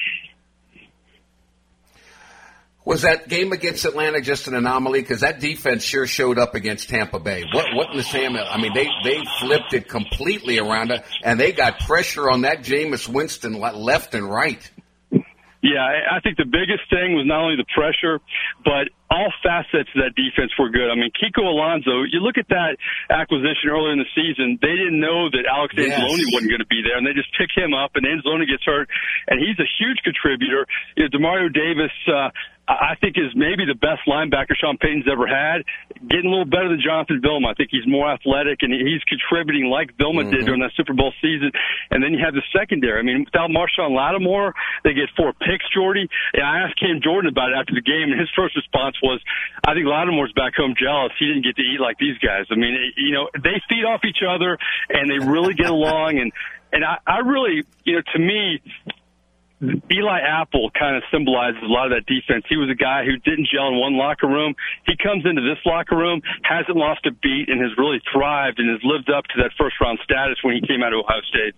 Speaker 1: Was that game against Atlanta just an anomaly? Because that defense sure showed up against Tampa Bay. What in the Sam? I mean, they flipped it completely around, and they got pressure on that Jameis Winston left and right.
Speaker 15: Yeah, I think the biggest thing was not only the pressure, but all facets of that defense were good. I mean, Kiko Alonso, you look at that acquisition earlier in the season, they didn't know that Alex Anzalone wasn't going to be there, and they just pick him up, and Anzalone gets hurt, and he's a huge contributor. Demario Davis, I think, is maybe the best linebacker Sean Payton's ever had, getting a little better than Jonathan Vilma. I think he's more athletic, and he's contributing like Vilma did during that Super Bowl season. And then you have the secondary. I mean, without Marshawn Lattimore, they get 4 picks, Jordy. And I asked Cam Jordan about it after the game, and his first response was, I think Lattimore's back home jealous. He didn't get to eat like these guys. I mean, they feed off each other, and they really get along. And I really, to me, Eli Apple kind of symbolizes a lot of that defense. He was a guy who didn't gel in one locker room. He comes into this locker room, hasn't lost a beat, and has really thrived and has lived up to that first-round status when he came out of Ohio State.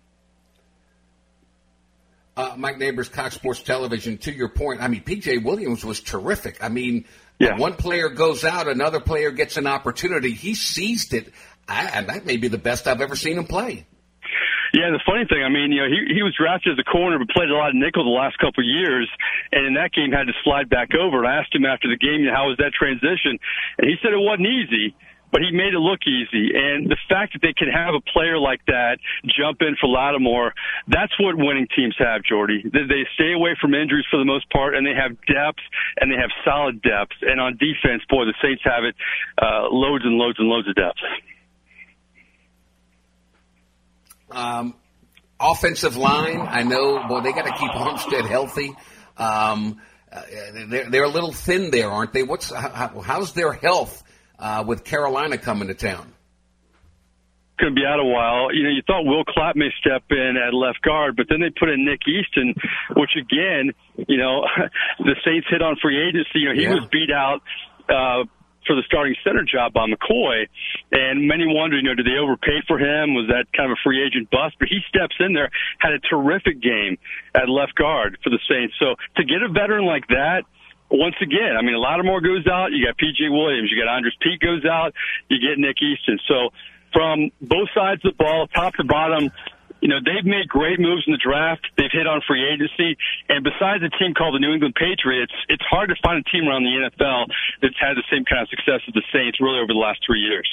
Speaker 1: Mike Neighbors, Cox Sports Television, to your point, I mean, P.J. Williams was terrific. I mean, when one player goes out, another player gets an opportunity. He seized it, and that may be the best I've ever seen him play.
Speaker 15: Yeah, the funny thing, I mean, he was drafted as a corner, but played a lot of nickel the last couple of years, and in that game had to slide back over. And I asked him after the game, how was that transition? And he said it wasn't easy, but he made it look easy. And the fact that they can have a player like that jump in for Lattimore, that's what winning teams have, Jordy. They stay away from injuries for the most part, and they have depth, and they have solid depth. And on defense, boy, the Saints have it, loads and loads and loads of depth.
Speaker 1: Offensive line, I know, boy, they got to keep Armstead healthy. They're a little thin there, aren't they? How's their health with Carolina coming to town?
Speaker 15: Going to be out a while. You thought Will Clapp may step in at left guard, but then they put in Nick Easton, which again, the Saints hit on free agency. He was beat out for the starting center job by McCoy, and many wonder, did they overpay for him? Was that kind of a free agent bust? But he steps in there, had a terrific game at left guard for the Saints. So to get a veteran like that, once again, I mean, Lattimore goes out, you got P.J. Williams, you got Andres Pete goes out, you get Nick Easton. So from both sides of the ball, top to bottom, they've made great moves in the draft. They've hit on free agency. And besides a team called the New England Patriots, it's hard to find a team around the NFL that's had the same kind of success as the Saints really over the last 3 years.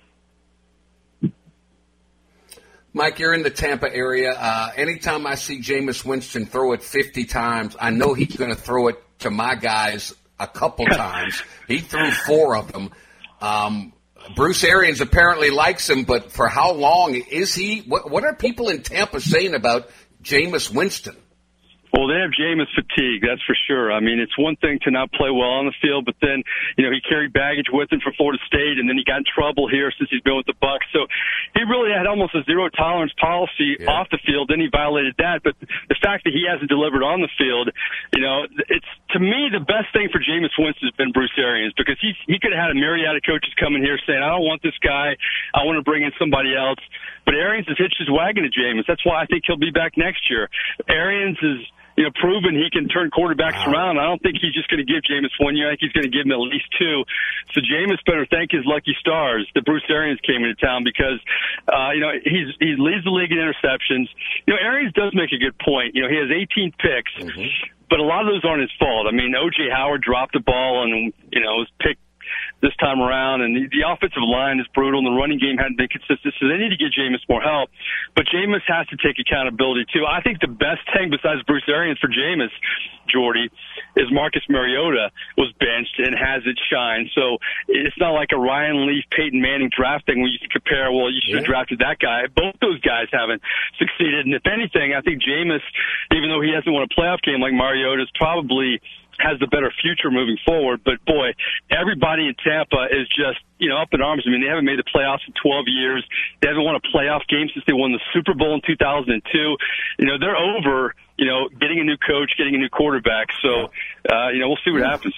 Speaker 1: Mike, you're in the Tampa area. Anytime I see Jameis Winston throw it 50 times, I know he's going to throw it to my guys a couple times. He threw 4 of them. Bruce Arians apparently likes him, but for how long is he? What are people in Tampa saying about Jameis Winston?
Speaker 15: Well, they have Jameis fatigue, that's for sure. I mean, it's one thing to not play well on the field, but then, he carried baggage with him from Florida State, and then he got in trouble here since he's been with the Bucs. So he really had almost a zero-tolerance policy off the field, then he violated that. But the fact that he hasn't delivered on the field, it's, to me, the best thing for Jameis Winston has been Bruce Arians, because he could have had a myriad of coaches coming here saying, I don't want this guy, I want to bring in somebody else. But Arians has hitched his wagon to Jameis. That's why I think he'll be back next year. Arians is proven he can turn quarterbacks around. I don't think he's just going to give Jameis 1 year. I think he's going to give him at least 2. So Jameis better thank his lucky stars that Bruce Arians came into town, because, he leads the league in interceptions. Arians does make a good point. He has 18 picks, but a lot of those aren't his fault. I mean, O.J. Howard dropped the ball and, was picked this time around, and the offensive line is brutal, and the running game hadn't been consistent, so they need to give Jameis more help. But Jameis has to take accountability, too. I think the best thing besides Bruce Arians for Jameis, Jordy, is Marcus Mariota was benched and has it shine. So it's not like a Ryan Leaf, Peyton Manning draft thing where you can compare, well, you should have drafted that guy. Both those guys haven't succeeded. And if anything, I think Jameis, even though he hasn't won a playoff game like Mariota, is probably has the better future moving forward. But, boy, everybody in Tampa is just, up in arms. I mean, they haven't made the playoffs in 12 years. They haven't won a playoff game since they won the Super Bowl in 2002. They're over, getting a new coach, getting a new quarterback. So, we'll see what happens.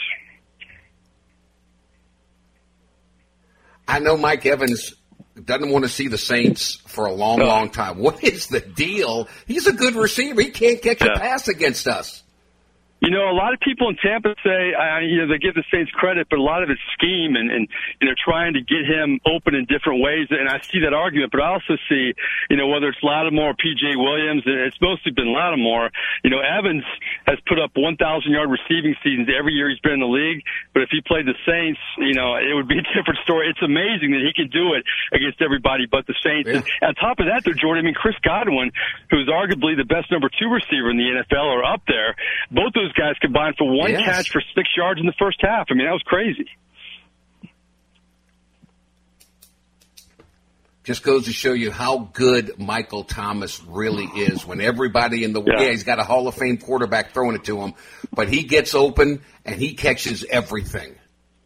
Speaker 1: I know Mike Evans doesn't want to see the Saints for a long, long time. What is the deal? He's a good receiver. He can't catch a pass against us.
Speaker 15: A lot of people in Tampa say, they give the Saints credit, but a lot of it's scheme and trying to get him open in different ways. And I see that argument, but I also see, whether it's Lattimore or P.J. Williams, and it's mostly been Lattimore. Evans has put up 1,000-yard receiving seasons every year he's been in the league. But if he played the Saints, it would be a different story. It's amazing that he can do it against everybody but the Saints. Yeah. And on top of that, Jordan, Chris Godwin, who's arguably the best number 2 receiver in the NFL, are up there. Both those guys combined for one catch for 6 yards in the first half. That was crazy.
Speaker 1: Just goes to show you how good Michael Thomas really is. When everybody in the he's got a Hall of Fame quarterback throwing it to him, but he gets open and he catches everything.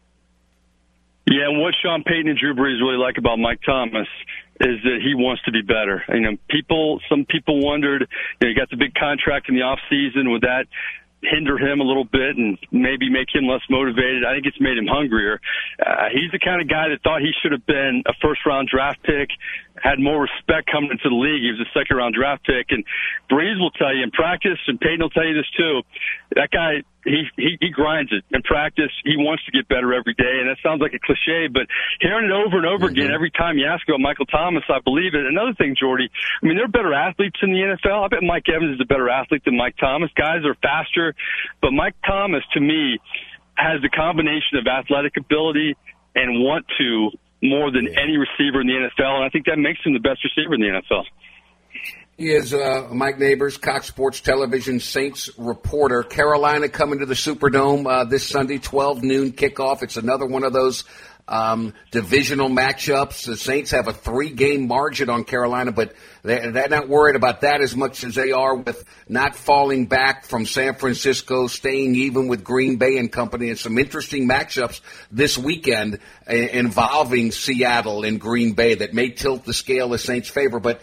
Speaker 15: Yeah, and what Sean Payton and Drew Brees really like about Mike Thomas is that he wants to be better. Some people wondered, he got the big contract in the off season. Would that hinder him a little bit and maybe make him less motivated? I think it's made him hungrier. He's the kind of guy that thought he should have been a first-round draft pick, had more respect coming into the league. He was a second-round draft pick. And Brees will tell you in practice, and Payton will tell you this too, that guy, he grinds it in practice. He wants to get better every day, and that sounds like a cliche, but hearing it over and over again, every time you ask about Michael Thomas, I believe it. Another thing, Jordy, there are better athletes in the NFL. I bet Mike Evans is a better athlete than Mike Thomas. Guys are faster, but Mike Thomas, to me, has the combination of athletic ability and want to more than any receiver in the NFL, and I think that makes him the best receiver in the NFL.
Speaker 1: He is Mike Neighbors, Cox Sports Television Saints reporter. Carolina coming to the Superdome this Sunday, 12 noon kickoff. It's another one of those divisional matchups. The Saints have a 3-game margin on Carolina, but they're not worried about that as much as they are with not falling back from San Francisco, staying even with Green Bay and company, and some interesting matchups this weekend involving Seattle and Green Bay that may tilt the scale in Saints' favor. But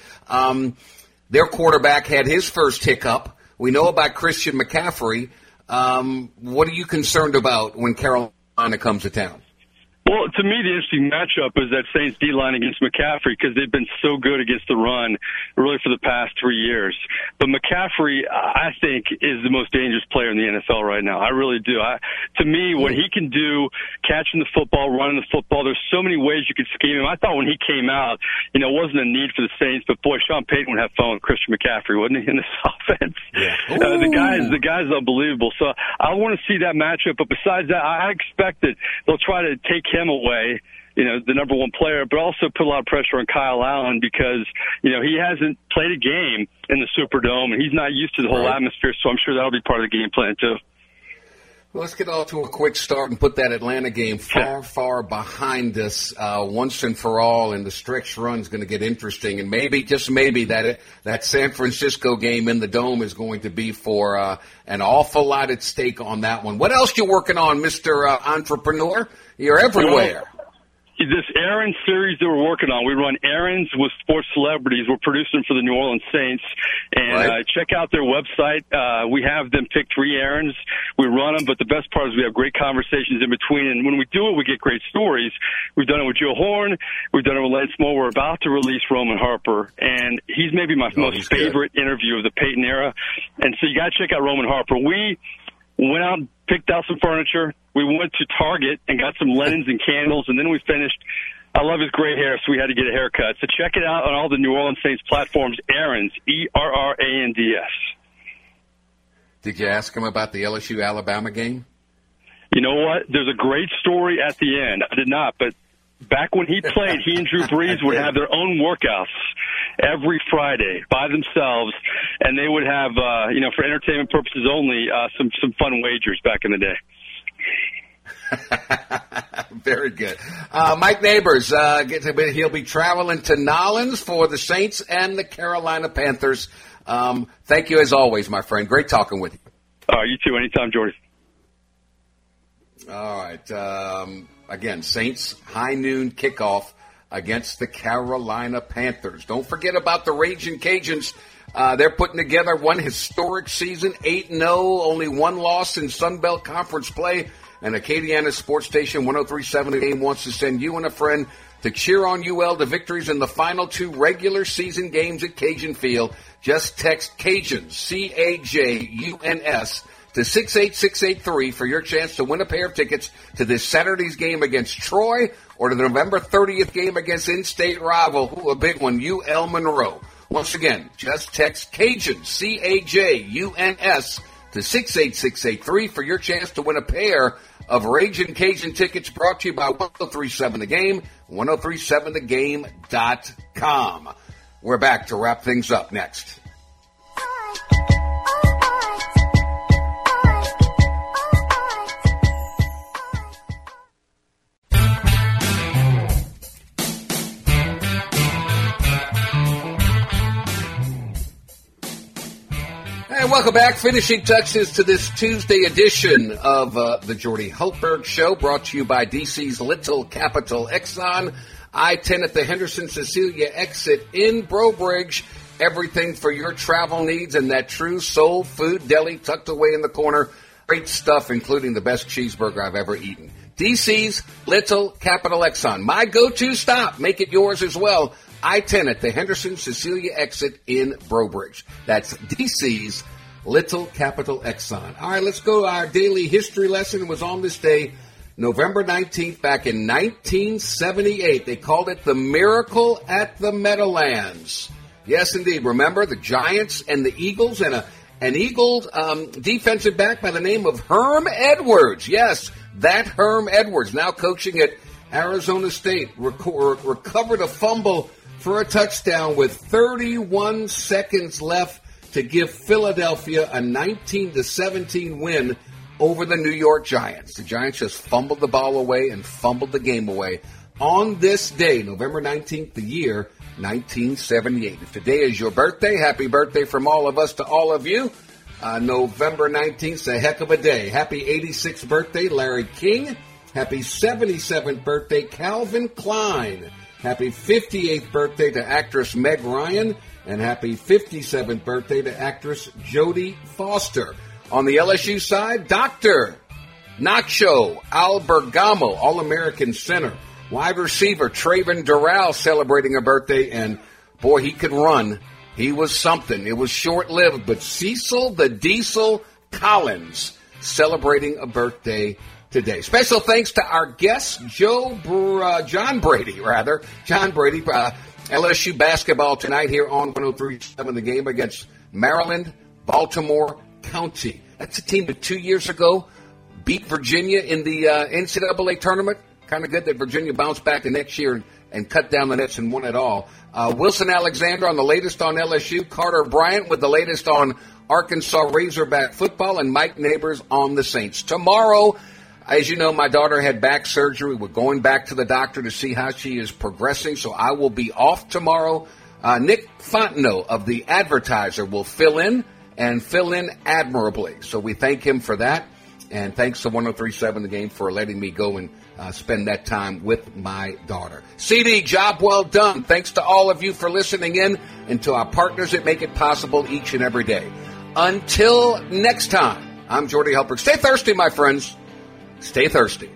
Speaker 1: their quarterback had his first hiccup. We know about Christian McCaffrey. What are you concerned about when Carolina comes to town?
Speaker 15: Well, to me, the interesting matchup is that Saints D-line against McCaffrey because they've been so good against the run really for the past 3 years. But McCaffrey, I think, is the most dangerous player in the NFL right now. I really do. To me, what he can do, catching the football, running the football, there's so many ways you could scheme him. I thought when he came out, it wasn't a need for the Saints, but boy, Sean Payton would have fun with Christian McCaffrey, wouldn't he, in this offense? Yeah. The guy's unbelievable. So I want to see that matchup. But besides that, I expect that they'll try to take him away, the number one player, but also put a lot of pressure on Kyle Allen because, he hasn't played a game in the Superdome and he's not used to the whole atmosphere, so I'm sure that'll be part of the game plan too.
Speaker 1: Well, let's get off to a quick start and put that Atlanta game far behind us once and for all, and the stretch run's going to get interesting. And maybe, just maybe, that San Francisco game in the Dome is going to be for an awful lot at stake on that one. What else you working on, Mr. Entrepreneur? You're everywhere.
Speaker 15: This errand series that we're working on, we run errands with sports celebrities. We're producing for the New Orleans Saints. And check out their website. We have them pick 3 errands. We run them, but the best part is we have great conversations in between. And when we do it, we get great stories. We've done it with Joe Horn. We've done it with Lance Moore. We're about to release Roman Harper. And he's maybe my most favorite interview of the Peyton era. And so you got to check out Roman Harper. We went out and picked out some furniture. We went to Target and got some linens and candles, and then we finished. I love his gray hair, so we had to get a haircut. So check it out on all the New Orleans Saints platforms, Errands, ERRANDS.
Speaker 1: Did you ask him about the LSU-Alabama game?
Speaker 15: You know what? There's a great story at the end. I did not, but back when he played, he and Drew Brees would have their own workouts every Friday by themselves, and they would have, for entertainment purposes only, some fun wagers back in the day.
Speaker 1: Very good. Mike Neighbors, he'll be traveling to Nolens for the Saints and the Carolina Panthers. Thank you as always, my friend. Great talking with you.
Speaker 15: You too. Anytime, Jordy.
Speaker 1: All right. Again, Saints high noon kickoff against the Carolina Panthers. Don't forget about the Ragin' Cajuns. They're putting together one historic season, 8-0, only one loss in Sun Belt Conference play. And Acadiana Sports Station 103.7 The Game wants to send you and a friend to cheer on UL to victories in the final 2 regular season games at Cajun Field. Just text Cajuns, C-A-J-U-N-S, to 68683 for your chance to win a pair of tickets to this Saturday's game against Troy or to the November 30th game against in-state rival, a big one, UL Monroe. Once again, just text Cajun, C-A-J-U-N-S, to 68683 for your chance to win a pair of Ragin' Cajun tickets brought to you by 1037 The Game, 1037thegame.com. We're back to wrap things up next. And welcome back. Finishing touches to this Tuesday edition of the Jordy Hultberg Show, brought to you by DC's Little Capital Exxon, I-10 at the Henderson Cecilia exit in Breaux Bridge. Everything for your travel needs and that true soul food deli tucked away in the corner. Great stuff, including the best cheeseburger I've ever eaten. DC's Little Capital Exxon, my go-to stop. Make it yours as well. I-10 at the Henderson Cecilia exit in Breaux Bridge. That's DC's Little Capital Exxon. All right, let's go. Our daily history lesson was on this day, November 19th, back in 1978. They called it the Miracle at the Meadowlands. Yes, indeed. Remember the Giants and the Eagles and an Eagles defensive back by the name of Herm Edwards. Yes, that Herm Edwards, now coaching at Arizona State, recovered a fumble for a touchdown with 31 seconds left to give Philadelphia a 19-17 win over the New York Giants. The Giants just fumbled the ball away and fumbled the game away on this day, November 19th, the year 1978. If today is your birthday, happy birthday from all of us to all of you. November 19th is a heck of a day. Happy 86th birthday, Larry King. Happy 77th birthday, Calvin Klein. Happy 58th birthday to actress Meg Ryan. And happy 57th birthday to actress Jodie Foster. On the LSU side, Dr. Nacho Albergamo, All-American center. Wide receiver Traven Doral celebrating a birthday. And, boy, he could run. He was something. It was short-lived. But Cecil the Diesel Collins celebrating a birthday today. Special thanks to our guest, John Brady, LSU basketball tonight here on 103.7 The Game against Maryland, Baltimore County. That's a team that 2 years ago beat Virginia in the NCAA tournament. Kind of good that Virginia bounced back the next year and cut down the nets and won it all. Wilson Alexander on the latest on LSU, Carter Bryant with the latest on Arkansas Razorback football, and Mike Neighbors on the Saints. Tomorrow, as you know, my daughter had back surgery. We're going back to the doctor to see how she is progressing, so I will be off tomorrow. Nick Fontenot of The Advertiser will fill in admirably. So we thank him for that, and thanks to 103.7 The Game for letting me go and spend that time with my daughter. CD, job well done. Thanks to all of you for listening in and to our partners that make it possible each and every day. Until next time, I'm Jordy Hultberg. Stay thirsty, my friends. Stay thirsty.